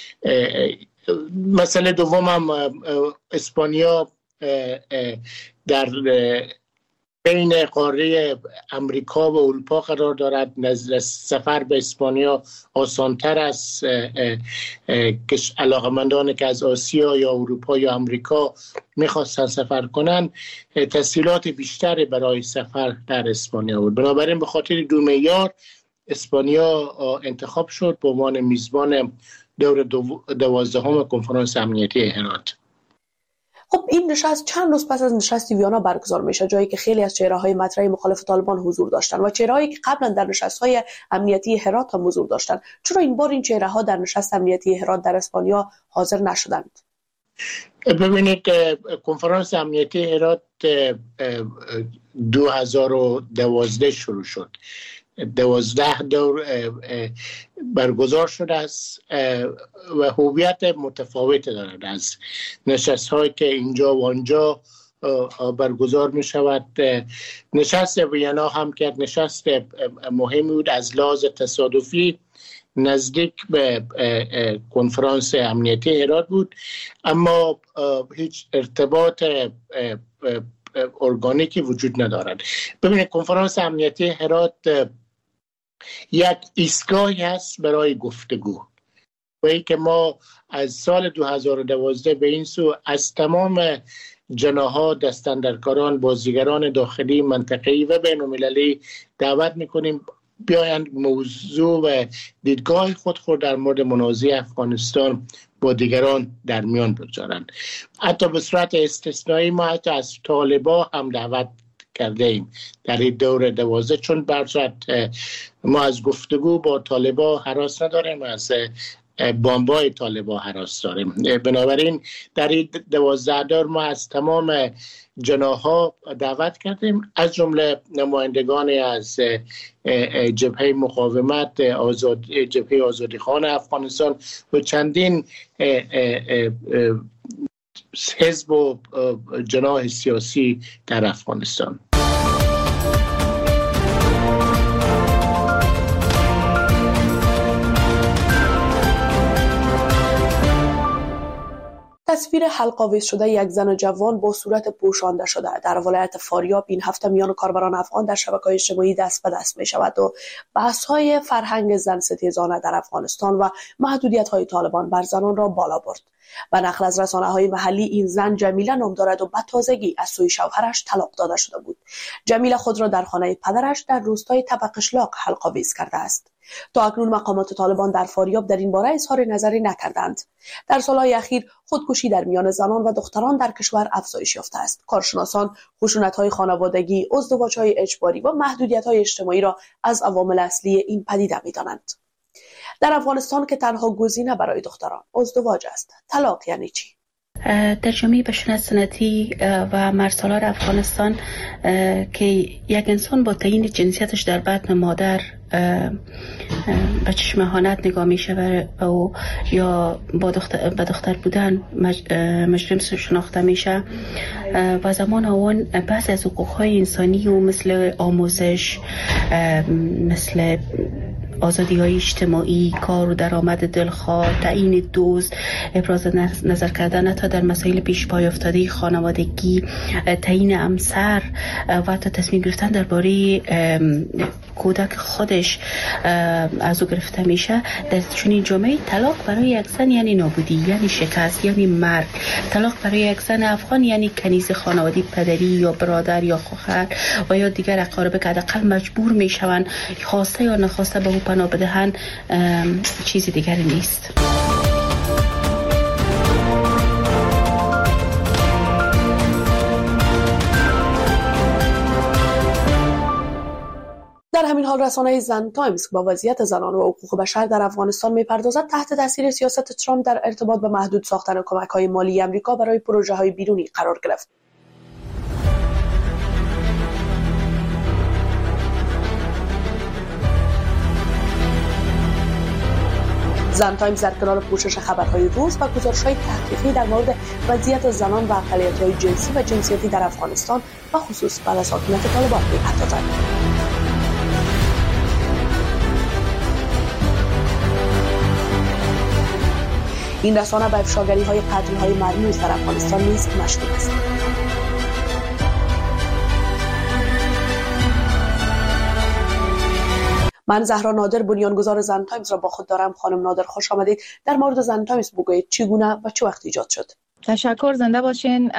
مسئله دوم هم اسپانیا در بین قاره امریکا و اروپا قرار دارد. سفر به اسپانیا آسانتر است. علاقمندانی که از آسیا یا اروپا یا امریکا میخواستن سفر کنن، تسهیلات بیشتری برای سفر در اسپانیا بود. بنابراین به خاطر دو معیار اسپانیا انتخاب شد به عنوان میزبان دور دوازدهم کنفرانس امنیتی هرات. خب این نشست چند روز پس از نشست ویانا برگزار میشه، جایی که خیلی از چهره‌های مطرح مخالف طالبان حضور داشتن و چهره‌هایی که قبلا در نشست‌های امنیتی هرات هم حضور داشتن. چرا این بار این چهره‌ها در نشست امنیتی هرات در اسپانیا حاضر نشدند؟ ببینید، کنفرانس امنیتی هرات دو هزار و دوازده شروع شد. دوازده دور برگزار شده است و هویت متفاوت دارد از نشست هایی که اینجا و آنجا برگزار می شود. نشست وینا هم که نشست مهمی بود از لحاظ تصادفی، نزدیک به کنفرانس امنیتی هرات بود، اما هیچ ارتباط ارگانیکی وجود ندارد. ببینید، کنفرانس امنیتی هرات یک ایستگاهی هست برای گفتگو و ای که ما از سال دو هزار و دوازده به این سو از تمام جناح‌ها، دستاندرکاران، بازیگران داخلی، منطقه‌ای و بین‌المللی دعوت می‌کنیم بیایند موضوع و دیدگاه خود خود در مورد منازعه افغانستان با دیگران در میان بگذارند. حتی به صورت استثنایی ما حتی از طالبا هم دعوت کرده ایم در این دور دوازده، چون برصورت ما از گفتگو با طالبا هراس نداریم، از بمبای طالبا هراس داریم. بنابراین در این دوازده دور ما از تمام جناح‌ها دعوت کردیم، از جمله نمایندگانی از جبهه مقاومت، آزاد جبهه آزادیخوان افغانستان و چندین حزب و جناح سیاسی در افغانستان. تصویر حلق‌آویز شده یک زن جوان با صورت پوشانده شده در ولایت فاریاب این هفته میان کاربران افغان در شبکه‌های اجتماعی دست به دست می شود و بحث‌های فرهنگ زن ستیزانه در افغانستان و محدودیت‌های طالبان بر زنان را بالا برد. و نقل از رسانه‌های محلی این زن جمیله نام دارد و به تازگی از سوی شوهرش طلاق داده شده بود. جمیله خود را در خانه پدرش در روستای تبقشلاق حلق‌آویز کرده است. تا اکنون مقامات طالبان در فاریاب در این باره اظهار نظری نکردند. در سالهای اخیر خودکشی در میان زنان و دختران در کشور افزایش یافته است. کارشناسان خشونت‌های خانوادگی، ازدواج‌های اجباری و محدودیت‌های اجتماعی را از عوامل اصلی این پدیده می‌دانند. در افغانستان که تنها گزینه برای دختران ازدواج است، طلاق یعنی چی؟ در جامعه بشنه سنتی و مرسالار افغانستان که یک انسان با تعیین جنسیتش در بطن مادر به چشم اهانت نگاه میشه و یا با دختر, با دختر بودن مج... مجرم شناخته میشه و زمان اون بعضی از حقوقهای انسانی و مثل آموزش، مثل آزادی های اجتماعی، کار و درآمد دلخواه، تعیین دوست، ابراز نظر کردن تا در مسائل پیش پای افتاده خانوادگی، تعیین همسر و حتی تصمیم گرفتن درباره کودک خودش از او گرفته میشه. در چنین جامعه طلاق برای یک زن یعنی نابودی، یعنی شکست، یعنی مرگ. طلاق برای یک زن افغان یعنی کنیز خانوادگی، پدری یا برادر یا خواهر و یا دیگر اقارب که حداقل مجبور میشوند خواسته یا نخواسته به او پناه بدهند، چیزی دیگری نیست. در همین حال رسانه زن تایمز با وضعیت زنان و حقوق بشر در افغانستان می‌پردازد تحت تاثیر سیاست ترامپ در ارتباط به محدود ساختن کمک‌های مالی آمریکا برای پروژه‌های بیرونی قرار گرفت. زن تایمز در کنار پوشش خبرهای روز و گزارش‌های تحقیقی در مورد وضعیت زنان و اقلیت‌های جنسی و جنسیتی در افغانستان و خصوص بعد از حاکمیت طالبان می‌پردازد. این رسانه به افشاگری‌های قتل‌های مرموز در افغانستان نیز مشغول است. من زهرا نادر، بنیانگذار زن تایمز را با خود دارم. خانم نادر خوش آمدید. در مورد زن تایمز بگویید چگونه و چه وقت ایجاد شد؟ تشکر، زنده باشین.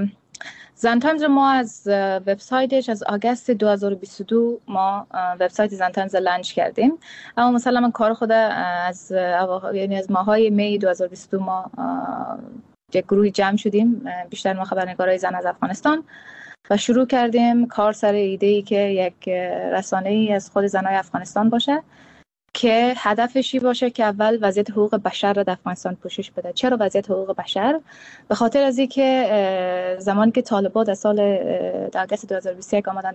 زن تایمز رو ما از وبسایتش از آگوست دو هزار و بیست و دو ما وبسایت زن تایمز لانچ کردیم. اما مثلا من کار خود از یعنی از ماهای می دو هزار و بیست و دو ما یک گروهی جمع شدیم، بیشتر ما خبرنگارای زن از افغانستان، و شروع کردیم کار سر ایده‌ای که یک رسانه‌ای از خود زنای افغانستان باشه که هدفشی باشه که اول وضعیت حقوق بشر را در افغانستان پوشش بده. چرا وضعیت حقوق بشر؟ به خاطر از اینکه زمانی که طالبان در سال آگوست دو هزار و بیست و یک آمدن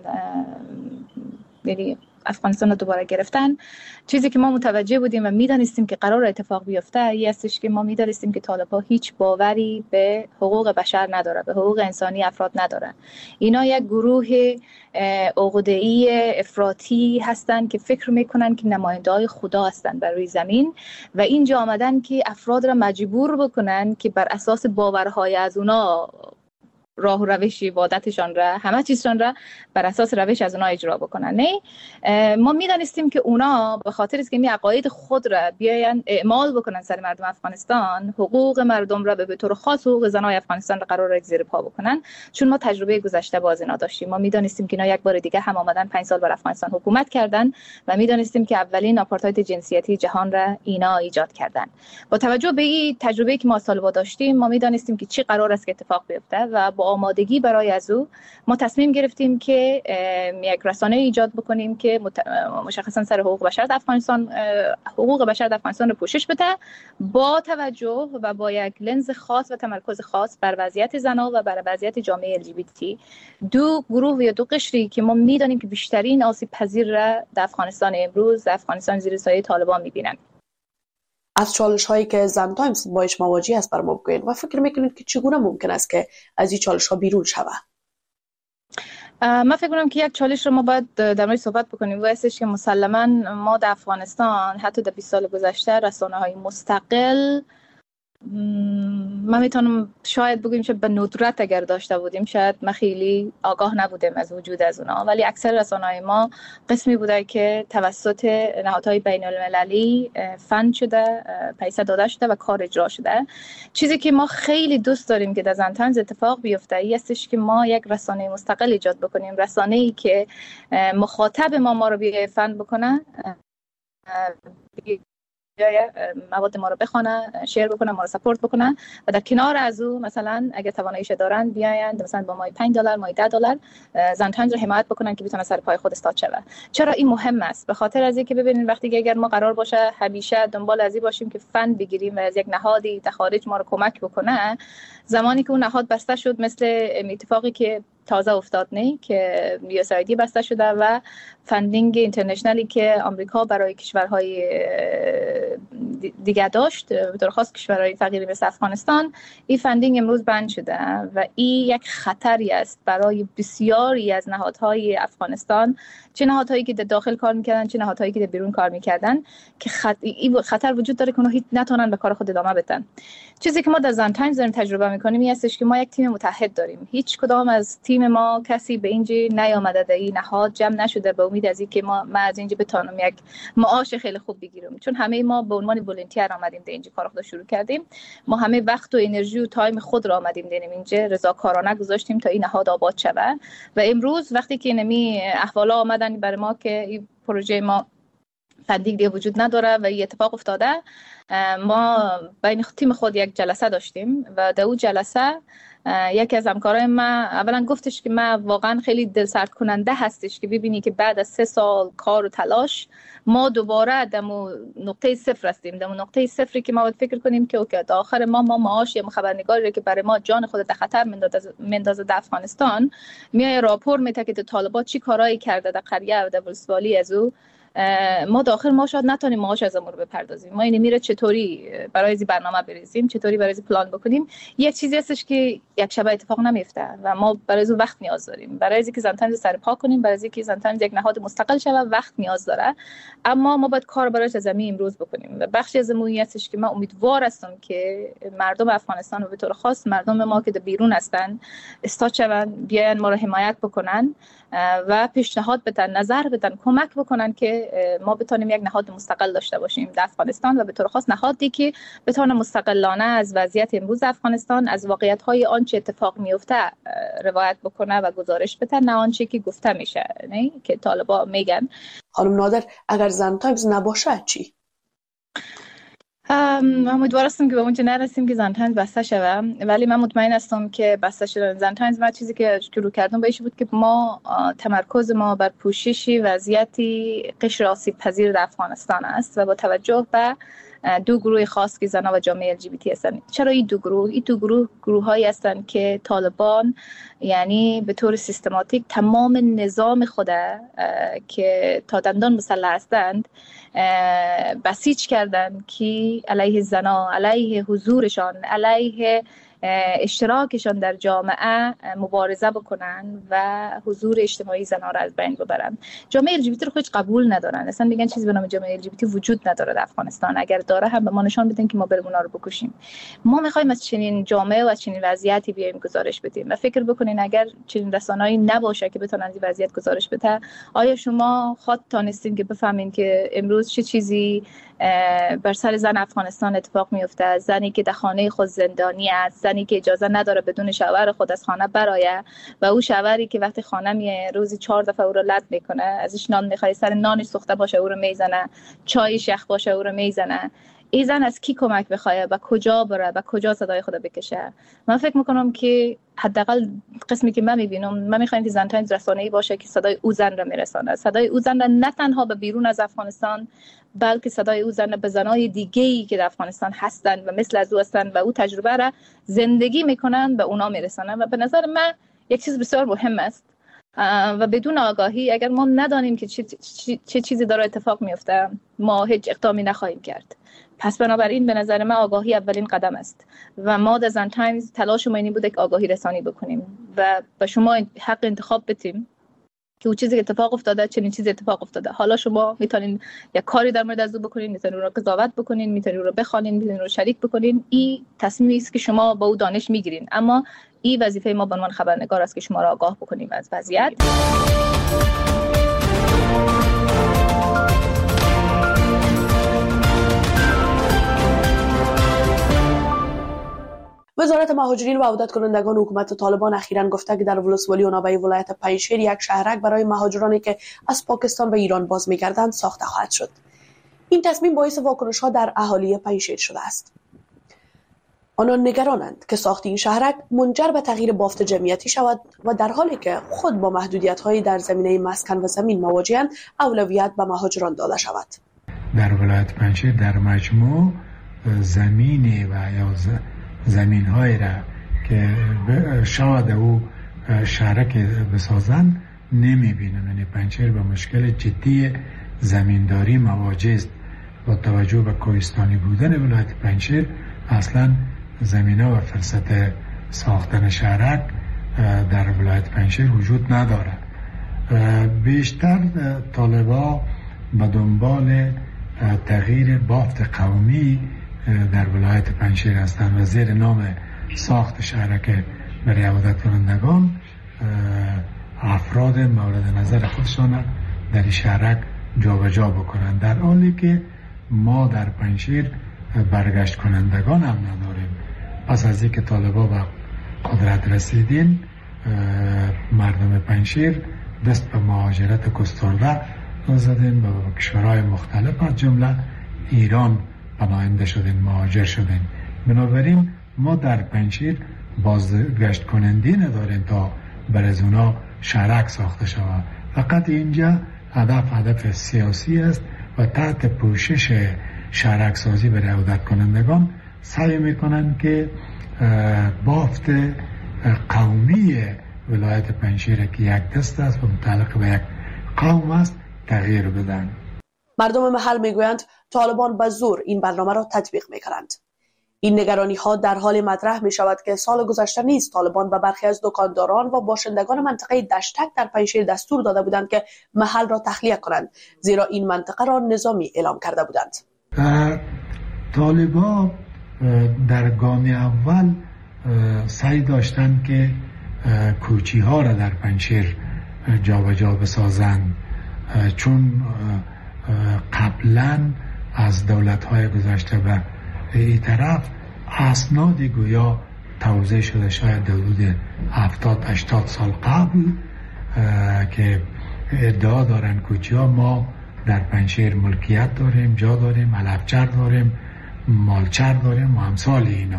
یعنی افغانستان رو دوباره گرفتن، چیزی که ما متوجه بودیم و میدانستیم که قرار اتفاق بیفته این هستش که ما میدانستیم که طالبان هیچ باوری به حقوق بشر نداره، به حقوق انسانی افراد نداره. اینا یک گروه عقده‌ای افراطی هستند که فکر میکنن که نماینده‌های خدا هستند بر روی زمین و اینجا آمدن که افراد را مجبور بکنن که بر اساس باورهای از اونا راه و روش عبادتشان را، همه چیزشان را بر اساس روش از اونا اجرا بکنن. نه، ما میدانستیم که اونا به خاطر اینکه می عقاید خود را بیاین اعمال بکنن سر مردم افغانستان، حقوق مردم را به طور خاص حقوق زنای افغانستان را قرار زیر پا بکنن. چون ما تجربه گذشته باز اینا داشتیم، ما میدانستیم که اینا یک بار دیگه هم آمدن پنج سال بر افغانستان حکومت کردن و میدانستیم که اولین آپارتاید جنسیتی جهان را اینا ایجاد کردن. با توجه به این تجربه که ما سال‌ها داشتیم، ما میدانستیم که چی قرار است که اتفاق بیفته و با آمادگی برای از او ما تصمیم گرفتیم که یک رسانه ایجاد بکنیم که مشخصا سر حقوق بشر در افغانستان حقوق بشر در افغانستان رو پوشش بده، با توجه و با یک لنز خاص و تمرکز خاص بر وضعیت زنان و بر وضعیت جامعه ال جی بی تی، دو گروه یا دو قشری که ما میدانیم که بیشترین آسیب پذیر را در افغانستان امروز در افغانستان زیر سایه طالبان میبینن. از چالش هایی که زن تایمز باش مواجه است برام بگوین و فکر میکنید که چگونه ممکن است که از این چالش ها بیرون شود؟ من فکر کنم که یک چالش رو ما باید در مورد صحبت بکنیم و هستش که مسلماً ما در افغانستان حتی در بیست سال گذشته رسانه های مستقل ما میتونم شاید بگویم که به ندرت اگر داشته بودیم شاید ما خیلی آگاه نبودیم از وجود از اونا، ولی اکثر رسانه‌های ما قسمی بوده که توسط نهادهای بین المللی فند شده، پیسه داده شده و کار اجرا شده. چیزی که ما خیلی دوست داریم که در زن تایمز اتفاق بیفته ای استش که ما یک رسانه مستقل ایجاد بکنیم، رسانه‌ای که مخاطب ما ما رو بیای فند بکنه، مواد ما رو بخونه، شیر بکنن، ما رو سپورت بکنن و در کنار از او مثلا اگر تواناییش دارن بیایند مثلا با مای پنج دلار مای ده دلار زن تایمز رو حمایت بکنن که بتونه سر پای خود استاد شه. چرا این مهم است؟ به خاطر از اینکه ببینید وقتی که اگر ما قرار باشه همیشه دنبال از این باشیم که فند بگیریم و از یک نهادی در خارج ما رو کمک بکنه، زمانی که اون نهاد بسته شد مثل اتفاقی که تازه افتاد نه که یو اس ای دی بسته شده و فندینگ اینترنشنالی که آمریکا برای کشورهای دیگه داشت به طور خاص کشورهای فقیر مثل افغانستان، این فندینگ امروز بند شده و این یک خطری است برای بسیاری از نهادهای افغانستان، چه نهادهایی که در داخل کار میکردن چه نهادهایی که در بیرون کار میکردن، که خط... این خطر وجود داره که اونها هیچ نتونن به کار خود ادامه بدن. چیزی که ما در زن تایمز داریم تجربه میکنیم این هستش که ما یک تیم متحد داریم. هیچ کدام از تیم ما کسی به اینجا نیامده، در این نهاد جمع نشده به امید از اینکه ما ما از اینجا بتونیم یک معاش خیلی خوب بگیریم، چون همه ما به عنوان ولنتیر آمدیم در اینجا کار خود شروع کردیم. ما همه وقت و انرژی و تایم خود را آمدیم دادیم اینجا، رضاکارانه گذاشتیم تا این نهاد آباد شود و امروز وقتی که نمی احوالا آمدن برای ما که این پروژه ما فندینگ دیگه وجود نداره و این اتفاق افتاده، ما بین تیم خود یک جلسه داشتیم و در اون جلسه یکی از همکارای ما اولا گفتش که ما واقعا خیلی دلسرد کننده هستش که ببینی که بعد از سه سال کار و تلاش ما دوباره در نقطه صفر هستیم، در نقطه صفری که ما باید فکر کنیم که اوکی تا آخر ما ما معاش یا خبرنگاری که برای ما جان خود در خطر مندازه در افغانستان میای راپور میده که طالبان چی کارایی کرده در قریه و در ولسوالی از او، ما داخل ما شاید نتونیم معاش از امور بپردازیم. ما این میره چطوری برای این برنامه بریزیم، چطوری برای این پلان بکنیم، یک چیزی هستش که یک شب اتفاق نمیفته و ما برای این وقت نیاز داریم. برای اینکه زن تایمز سر پا کنیم، برای اینکه زن تایمز یک نهاد مستقل شه وقت نیاز داره، اما ما باید کار برایش از زمین امروز بکنیم و بخشی از این هستش که من امیدوار هستم که مردم افغانستان و به طور خاص مردم ما که در بیرون هستن استاد شون، بیاین ما رو حمایت بکنن و پیشنهاد بدن، نظر بدن، کمک بکنن که ما بتونیم یک نهاد مستقل داشته باشیم در افغانستان و به طور خاص نهادی که بتونه مستقلانه از وضعیت امروز افغانستان، از واقعیت‌های آنچه اتفاق میفته روایت بکنه و گزارش بده، نه آنچه که گفته میشه نه که طالبان میگن. خانم نادر اگر زن تایمز نباشه چی؟ من امیدوار هستم که به اونجا نرسیم که زن تایمز بسته شوه، ولی من مطمئن هستم که بسته شدن زن تایمز ما چیزی که شروع کردم بهش بود که ما تمرکز ما بر پوشش وضعیتی قشر آسیب پذیر در افغانستان است و با توجه به دو گروه خاص که زنان و جامعه ال جی بی تی هستند. چرا این دو گروه؟ این دو گروه گروه‌هایی هستند که طالبان یعنی به طور سیستماتیک تمام نظام خود که تا دندان مسلح هستند بسیج کردند که علیه زنان، علیه حضورشان، علیه اشتراکشان در جامعه مبارزه بکنن و حضور اجتماعی زنان را از بین ببرن. جامعه ال جی بی تی رو خودش قبول ندارن، اصلا میگن چیزی به نام جامعه ال جی بی تی وجود نداره در افغانستان، اگر داره هم به ما نشان بدن که ما بریم اونا رو بکشیم. ما میخوایم از چنین جامعه و از چنین وضعیتی بیایم گزارش بدیم و فکر بکنین اگر چنین رسانه‌ای نباشه که بتونن این وضعیت گزارش بده، آیا شما خود تانستین که بفهمین که امروز چه چیزی بر سر زن افغانستان اتفاق میفته؟ زنی که در خانه خود زندانی است، زنی که اجازه نداره بدون شوهر خود از خانه برایه و او شوهری که وقتی خانه میه روزی چهار دفعه او رو لط میکنه، ازش نان میخواد، سر نانش سوخته باشه او رو میزنه، چایش یخ باشه او رو میزنه. این زن از کی کمک بخواد و کجا بره و کجا صدای خود بکشه؟ من فکر میکنم که حداقل قسمی که من میبینم، من میخوایم که زن تایمز رسانه‌ای باشه که صدای او زن را میرسانه، صدای او زن را نه تنها به بیرون از افغانستان بلکه صدای او زن به زنای دیگه‌ای که در افغانستان هستند و مثل از او هستند و او تجربه را زندگی میکنن به اونا میرسانن. و به نظر من یک چیز بسیار مهم است و بدون آگاهی اگر ما ندانیم که چه چی، چی چیزی داره اتفاق میفته، ما هیچ اقدامی نخواهیم کرد. پس بنابراین به نظر من آگاهی اولین قدم است و ما در زن تایمز تلاش ما این بوده که آگاهی رسانی بکنیم و به شما حق انتخاب بدیم که اون چیزی اتفاق افتاده، چنین چیزی اتفاق افتاده. حالا شما میتونین یک کاری در مورد از او بکنین، میتونین رو قضاوت بکنین، میتونین رو بخوانین، میتونین رو شریک بکنین. این تصمیمی است که شما با او دانش میگیرین، اما این وظیفه ما به عنوان خبرنگار است که شما را آگاه بکنیم از وضعیت. وزارت مهاجرین و عودت کنندگان حکومت طالبان اخیراً گفته که در ولسوالی اونابه ولایت پنجشیر یک شهرک برای مهاجرانی که از پاکستان و ایران باز می‌گردند ساخته خواهد شد. این تصمیم باعث واکنش‌ها در اهالی پنجشیر شده است. آنان نگرانند که ساخت این شهرک منجر به تغییر بافت جمعیتی شود و در حالی که خود با محدودیت‌های در زمینه مسکن و زمین مواجه‌اند، اولویت به مهاجران داده شود. در ولایت پنجشیر در مجموع زمین و یا زمین های را که شاید او شهرک بسازن نمی بینم. یعنی پنجشیر به مشکل جدی زمینداری مواجه است. با توجه به کوهستانی بودن ولایت پنجشیر اصلا زمینه و فرصت ساختن شهرک در ولایت پنجشیر وجود نداره. بیشتر طالبا به دنبال تغییر بافت قومی در ولایت پنجشیر هستند و زیر نام ساخت شهرک برای عودت کنندگان افراد مورد نظر خودشان در این شهرک جابجا بکنند، در حالی که ما در پنجشیر برگشت کنندگان هم نداریم. پس از اینکه طالبا به قدرت رسیدین، مردم پنجشیر دست به مهاجرت گسترده زدین، به کشورهای مختلف از جمله ایران پناهنده شدین، مهاجر شدین. بنابراین ما در پنجشیر بازگشت کننده نداریم تا بر از اونا شهرک ساخته شود. فقط اینجا هدف هدف سیاسی است و تحت پوشش شهرک سازی برای عودت کنندگان سعی میکنن که بافت قومی ولایت پنجشیر که یک دست است و متعلق به یک قوم است تغییر بدن. مردم محل میگویند طالبان به زور این برنامه را تطبیق میکنند. این نگرانی ها در حال مطرح می شود که سال گذشته نیز طالبان به برخی از دکانداران و باشندگان منطقه دشتک در پنجشیر دستور داده بودند که محل را تخلیه کنند، زیرا این منطقه را نظامی اعلام کرده بودند. طالبان در گام اول سعی داشتند که کوچی ها را در پنجشیر جابجا بسازند، چون قبلا از دولت های گذشته به این طرف اسنادی گویا توزیع شده شاید در حدود هفتاد هشتاد سال قبل که ادعا دارن کوچی ها ما در پنجشیر ملکیت داریم، جا داریم، علفچر داریم، مالچر داریم و امثال اینا.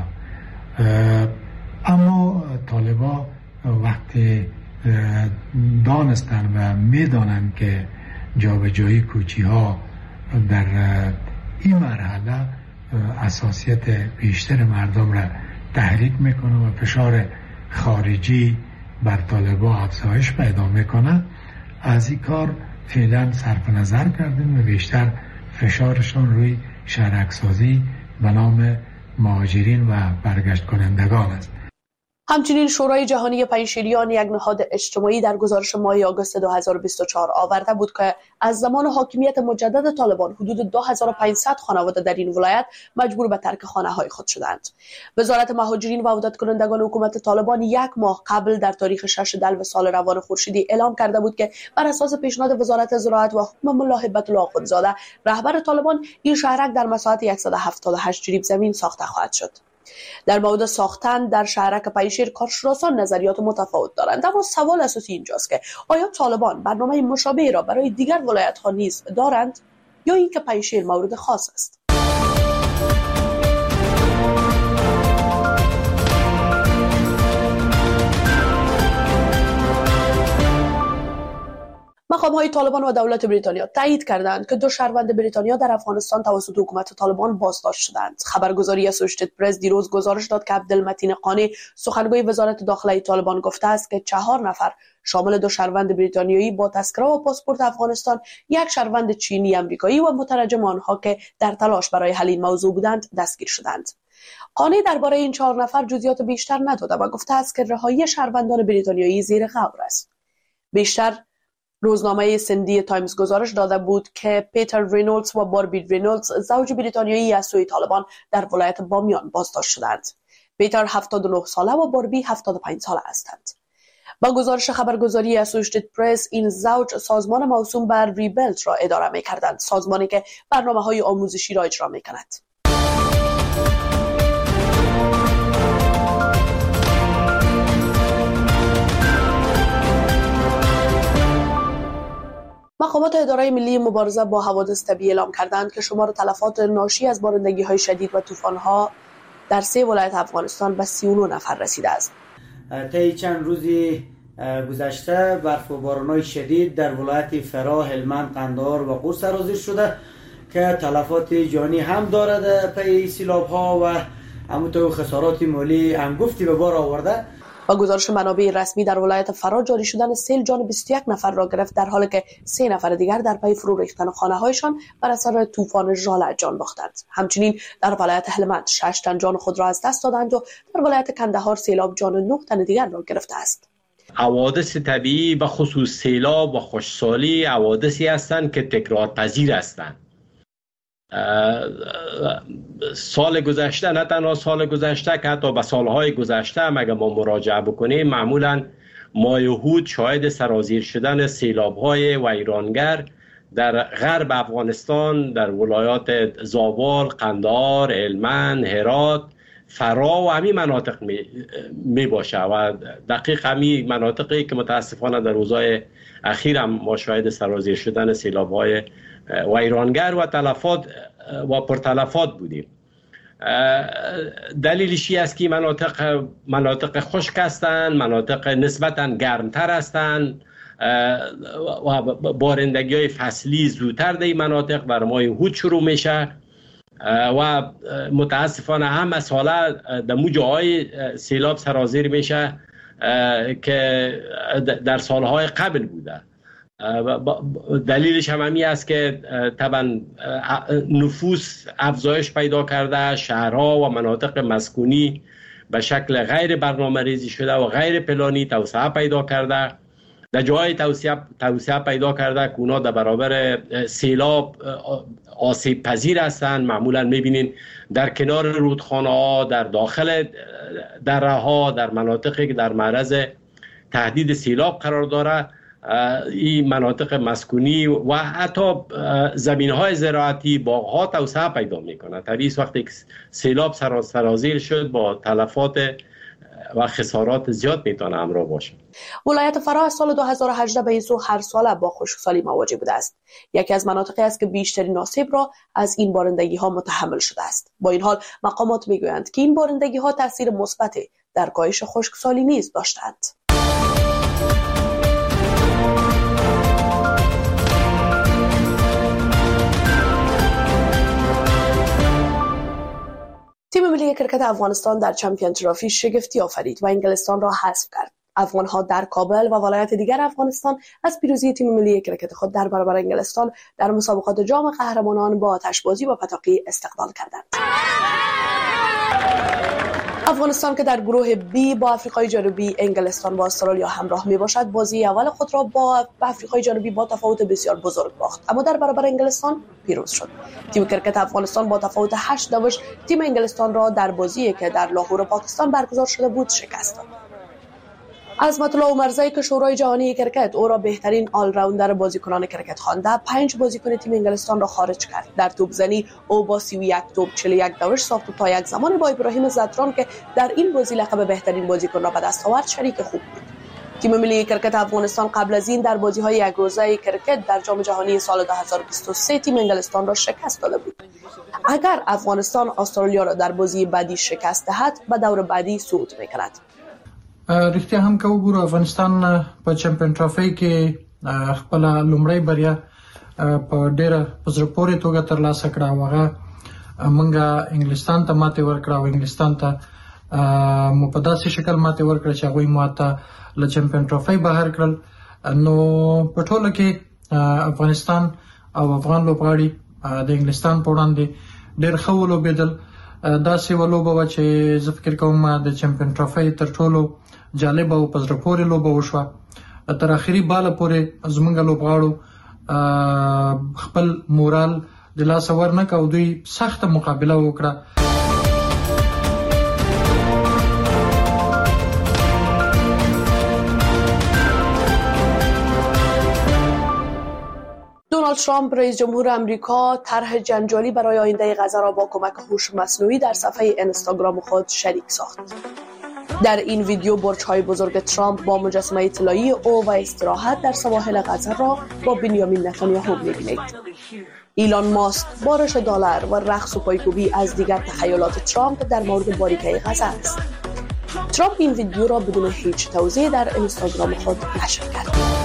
اما طالبا وقتی دانستن و میدانن که جابجایی کوچی ها در این مرحله اساسیت بیشتر مردم را تحریک میکنه و فشار خارجی بر طالبا افزایش پیدا میکنه، از این کار فعلا صرف نظر کردیم و بیشتر فشارشان روی شهرکسازی به نام مهاجرین و برگشت کنندگان است. همچنین شورای جهانی پنجشیریان یک نهاد اجتماعی در گزارش ماه آگوست دو هزار و بیست و چهار آورده بود که از زمان حاکمیت مجدد طالبان حدود دو هزار و پانصد خانواده در این ولایت مجبور به ترک خانه‌های خود شدند. وزارت مهاجرین و عودت کنندگان حکومت طالبان یک ماه قبل در تاریخ شش دلو سال روان خورشیدی اعلام کرده بود که بر اساس پیشنهاد وزارت زراعت و حکم ملا هیبت الله آخوندزاده رهبر طالبان این شهرک در مساحت صد و هفتاد و هشت جریب زمین ساخته خواهد شد. در مورد ساختن در شهرک پنجشیر کارشناسان نظریات متفاوت دارند، اما سوال اساسی اینجاست که آیا طالبان برنامه مشابهی را برای دیگر ولایت‌ها نیز دارند یا اینکه پنجشیر مورد خاص است؟ مقام‌های طالبان و دولت بریتانیا تایید کردند که دو شهروند بریتانیا در افغانستان توسط حکومت طالبان بازداشت شدند. خبرگزاری اسوشیتد پرس دیروز گزارش داد که عبدالمتین قانی سخنگوی وزارت داخله طالبان گفته است که چهار نفر شامل دو شهروند بریتانیایی با تذکره و پاسپورت افغانستان، یک شهروند چینی آمریکایی و مترجم آنها که در تلاش برای حل این موضوع بودند دستگیر شدند. قانی درباره این چهار نفر جزئیات بیشتر نداده و گفته است که رهایی شهروندان بریتانیایی زیر غور است. بیشتر روزنامه سندی تایمز گزارش داده بود که پیتر رینولدز و باربی رینولدز زوج بریتانیایی از سوی طالبان در ولایت بامیان بازداشت شدند. پیتر هفتاد و نه ساله و باربی هفتاد و پنج ساله هستند. با گزارش خبرگزاری اسوشیتد پرس، این زوج سازمان موسوم بر ریبلت را اداره می کردند، سازمانی که برنامه های آموزشی را اجرا می کند. مقامات اداره ملی مبارزه با حوادث طبیعی اعلام کردند که شمار تلفات ناشی از بارندگی های شدید و طوفان ها در سه ولایت افغانستان به سی و نه نفر رسیده است. طی چند روزی گذشته برف و باران‌های شدید در ولایت فراه، هلمند، قندهار و قوس سرازیر شده که تلفات جانی هم دارد پی سیلاب‌ها و همونطور خسارات مالی هنگفتی به بار آورده. با گزارش منابع رسمی در ولایت فراه، جاری شدن سیل جان بیست و یک نفر را گرفت، در حالی که سه نفر دیگر در پی فرو ریختن خانه‌هایشان بر اثر طوفان ژاله جان باختند. همچنین در ولایت هلمند شش تن جان خود را از دست دادند و در ولایت کندهار سیلاب جان نه تن دیگر را گرفته است. حوادث طبیعی به خصوص سیلاب و خشکسالی حوادثی هستند که تکرارپذیر هستند. سال گذشته، نه تنها سال گذشته که حتی به سالهای گذشته هم اگر ما مراجعه بکنیم، معمولا ماه هود شاهد سرازیر شدن سیلاب‌های ویرانگر در غرب افغانستان، در ولایات زابل، قندهار، هلمند، هرات، فراه و همین مناطق می, می باشه و دقیق همین مناطقی که متاسفانه در روزهای اخیر هم ما شاهد سرازیر شدن سیلاب‌های ویرانگر و تلفات و پرتلفات بودیم. دلیلش این است که مناطق مناطق خشک هستند، مناطق نسبتاً گرمتر هستند و بارندگی های فصلی زودتر در این مناطق در ماه هود شروع میشه و متاسفانه هم از حالا در مو جاهای سیلاب سرازیر میشه که در سالهای قبل بوده. دلیلش هم همی است که طبعا نفوس افزایش پیدا کرده، شهرها و مناطق مسکونی به شکل غیر برنامه ریزی شده و غیر پلانی توسعه پیدا کرده. در جای توسعه توسعه پیدا کرده که اونا در برابر سیلاب آسیب پذیر هستند. معمولا میبینین در کنار رودخانه ها، در داخل دره ها، در مناطقی که در معرض تهدید سیلاب قرار داره، این مناطق مسکونی و حتی زمین‌های زراعتی، باغ‌ها توسعه پیدا می‌کنه. طبیعی وقتی سیلاب سرازیر شد با تلفات و خسارات زیاد میتونه همراه باشه. ولایت فراه از سال دو هزار و هجده به این سو هر ساله با خشکسالی مواجه بوده است. یکی از مناطقی است که بیشترین آسیب را از این بارندگی‌ها متحمل شده است. با این حال مقامات میگویند که این بارندگی‌ها تاثیر مثبتی در کاهش خشکسالی نیز داشتند. تیم ملی کرکت افغانستان در چمپیون ترافی شگفتی آفرید و انگلستان را حذف کرد. افغان‌ها در کابل و ولایت دیگر افغانستان از پیروزی تیم ملی کرکت خود در برابر انگلستان در مسابقات جام قهرمانان با آتشبازی و پتاقی استقبال کردند. افغانستان که در گروه بی با آفریقای جنوبی، انگلستان و استرالیا همراه می باشد، بازی اول خود را با آفریقای جنوبی با تفاوت بسیار بزرگ باخت، اما در برابر انگلستان پیروز شد. تیم کرکت افغانستان با تفاوت هشت نوشت تیم انگلستان را در بازی که در لاهور پاکستان برگزار شده بود شکست داد. عظمت الله عمرزی که شورای جهانی کرکت او را بهترین آل راوندر بازیکنان کرکت خوانده، پنج بازیکن تیم انگلستان را خارج کرد. در توپزنی او با سی و یک توپ چهل و یک دوش ساخت و تا یک زمان با ابراهیم زدران که در این بازی لقب بهترین بازیکن را به دست آورد شریک خوب بود. تیم ملی کرکت افغانستان قبل از این در بازی‌های یک روزه کرکت در جام جهانی سال دو هزار و بیست و سه تیم انگلستان را شکست داده بود. اگر افغانستان استرالیا را در بازی بعدی شکست دهد، به دور بعدی صعود می‌کند. رښتیا هم که وګورو افغانستان په چمپیون ټرافي کې خپل لومړی بریا په ډیره په زړه پورې توګه ترلاسه کړه. هغه موږ انګلستان ته ماتې ورکړه او انګلستان ته مو په داسې شکل ماتې ورکړه چې هغوی مو ته له چمپیون ټرافي بهر کړل. نو په ټوله کې افغانستان او افغان لوبغاړي د انګلستان په وړاندې ډېر ښه ولوبېدل. داسې ولوبه وه چې زه فکر کوم د چمپیون ټرافي تر ټولو جالبه او په زړه پورې لوبه وشوه. تر اخري بالا پورې زمونږ لوبغاړو خپل مورال د لاس ورنک او دوی سخت مقابله وکړه. دونالد ترامپ رئیس جمهور آمریکا طرح جنجالی برای آینده غزه را با کمک هوش مصنوعی در صفحه اینستاگرام خود شریک ساخت. در این ویدیو برج‌های بزرگ ترامپ با مجسمه طلایی او و استراحت در سواحل غزه را با بنیامین نتانیاهو می‌بینید. ایلان ماسک بارش دلار و رقص و پایکوبی از دیگر تخیلات ترامپ در مورد باریکه غزه است. ترامپ این ویدیو را بدون هیچ توضیح در اینستاگرام خود نشر کرد.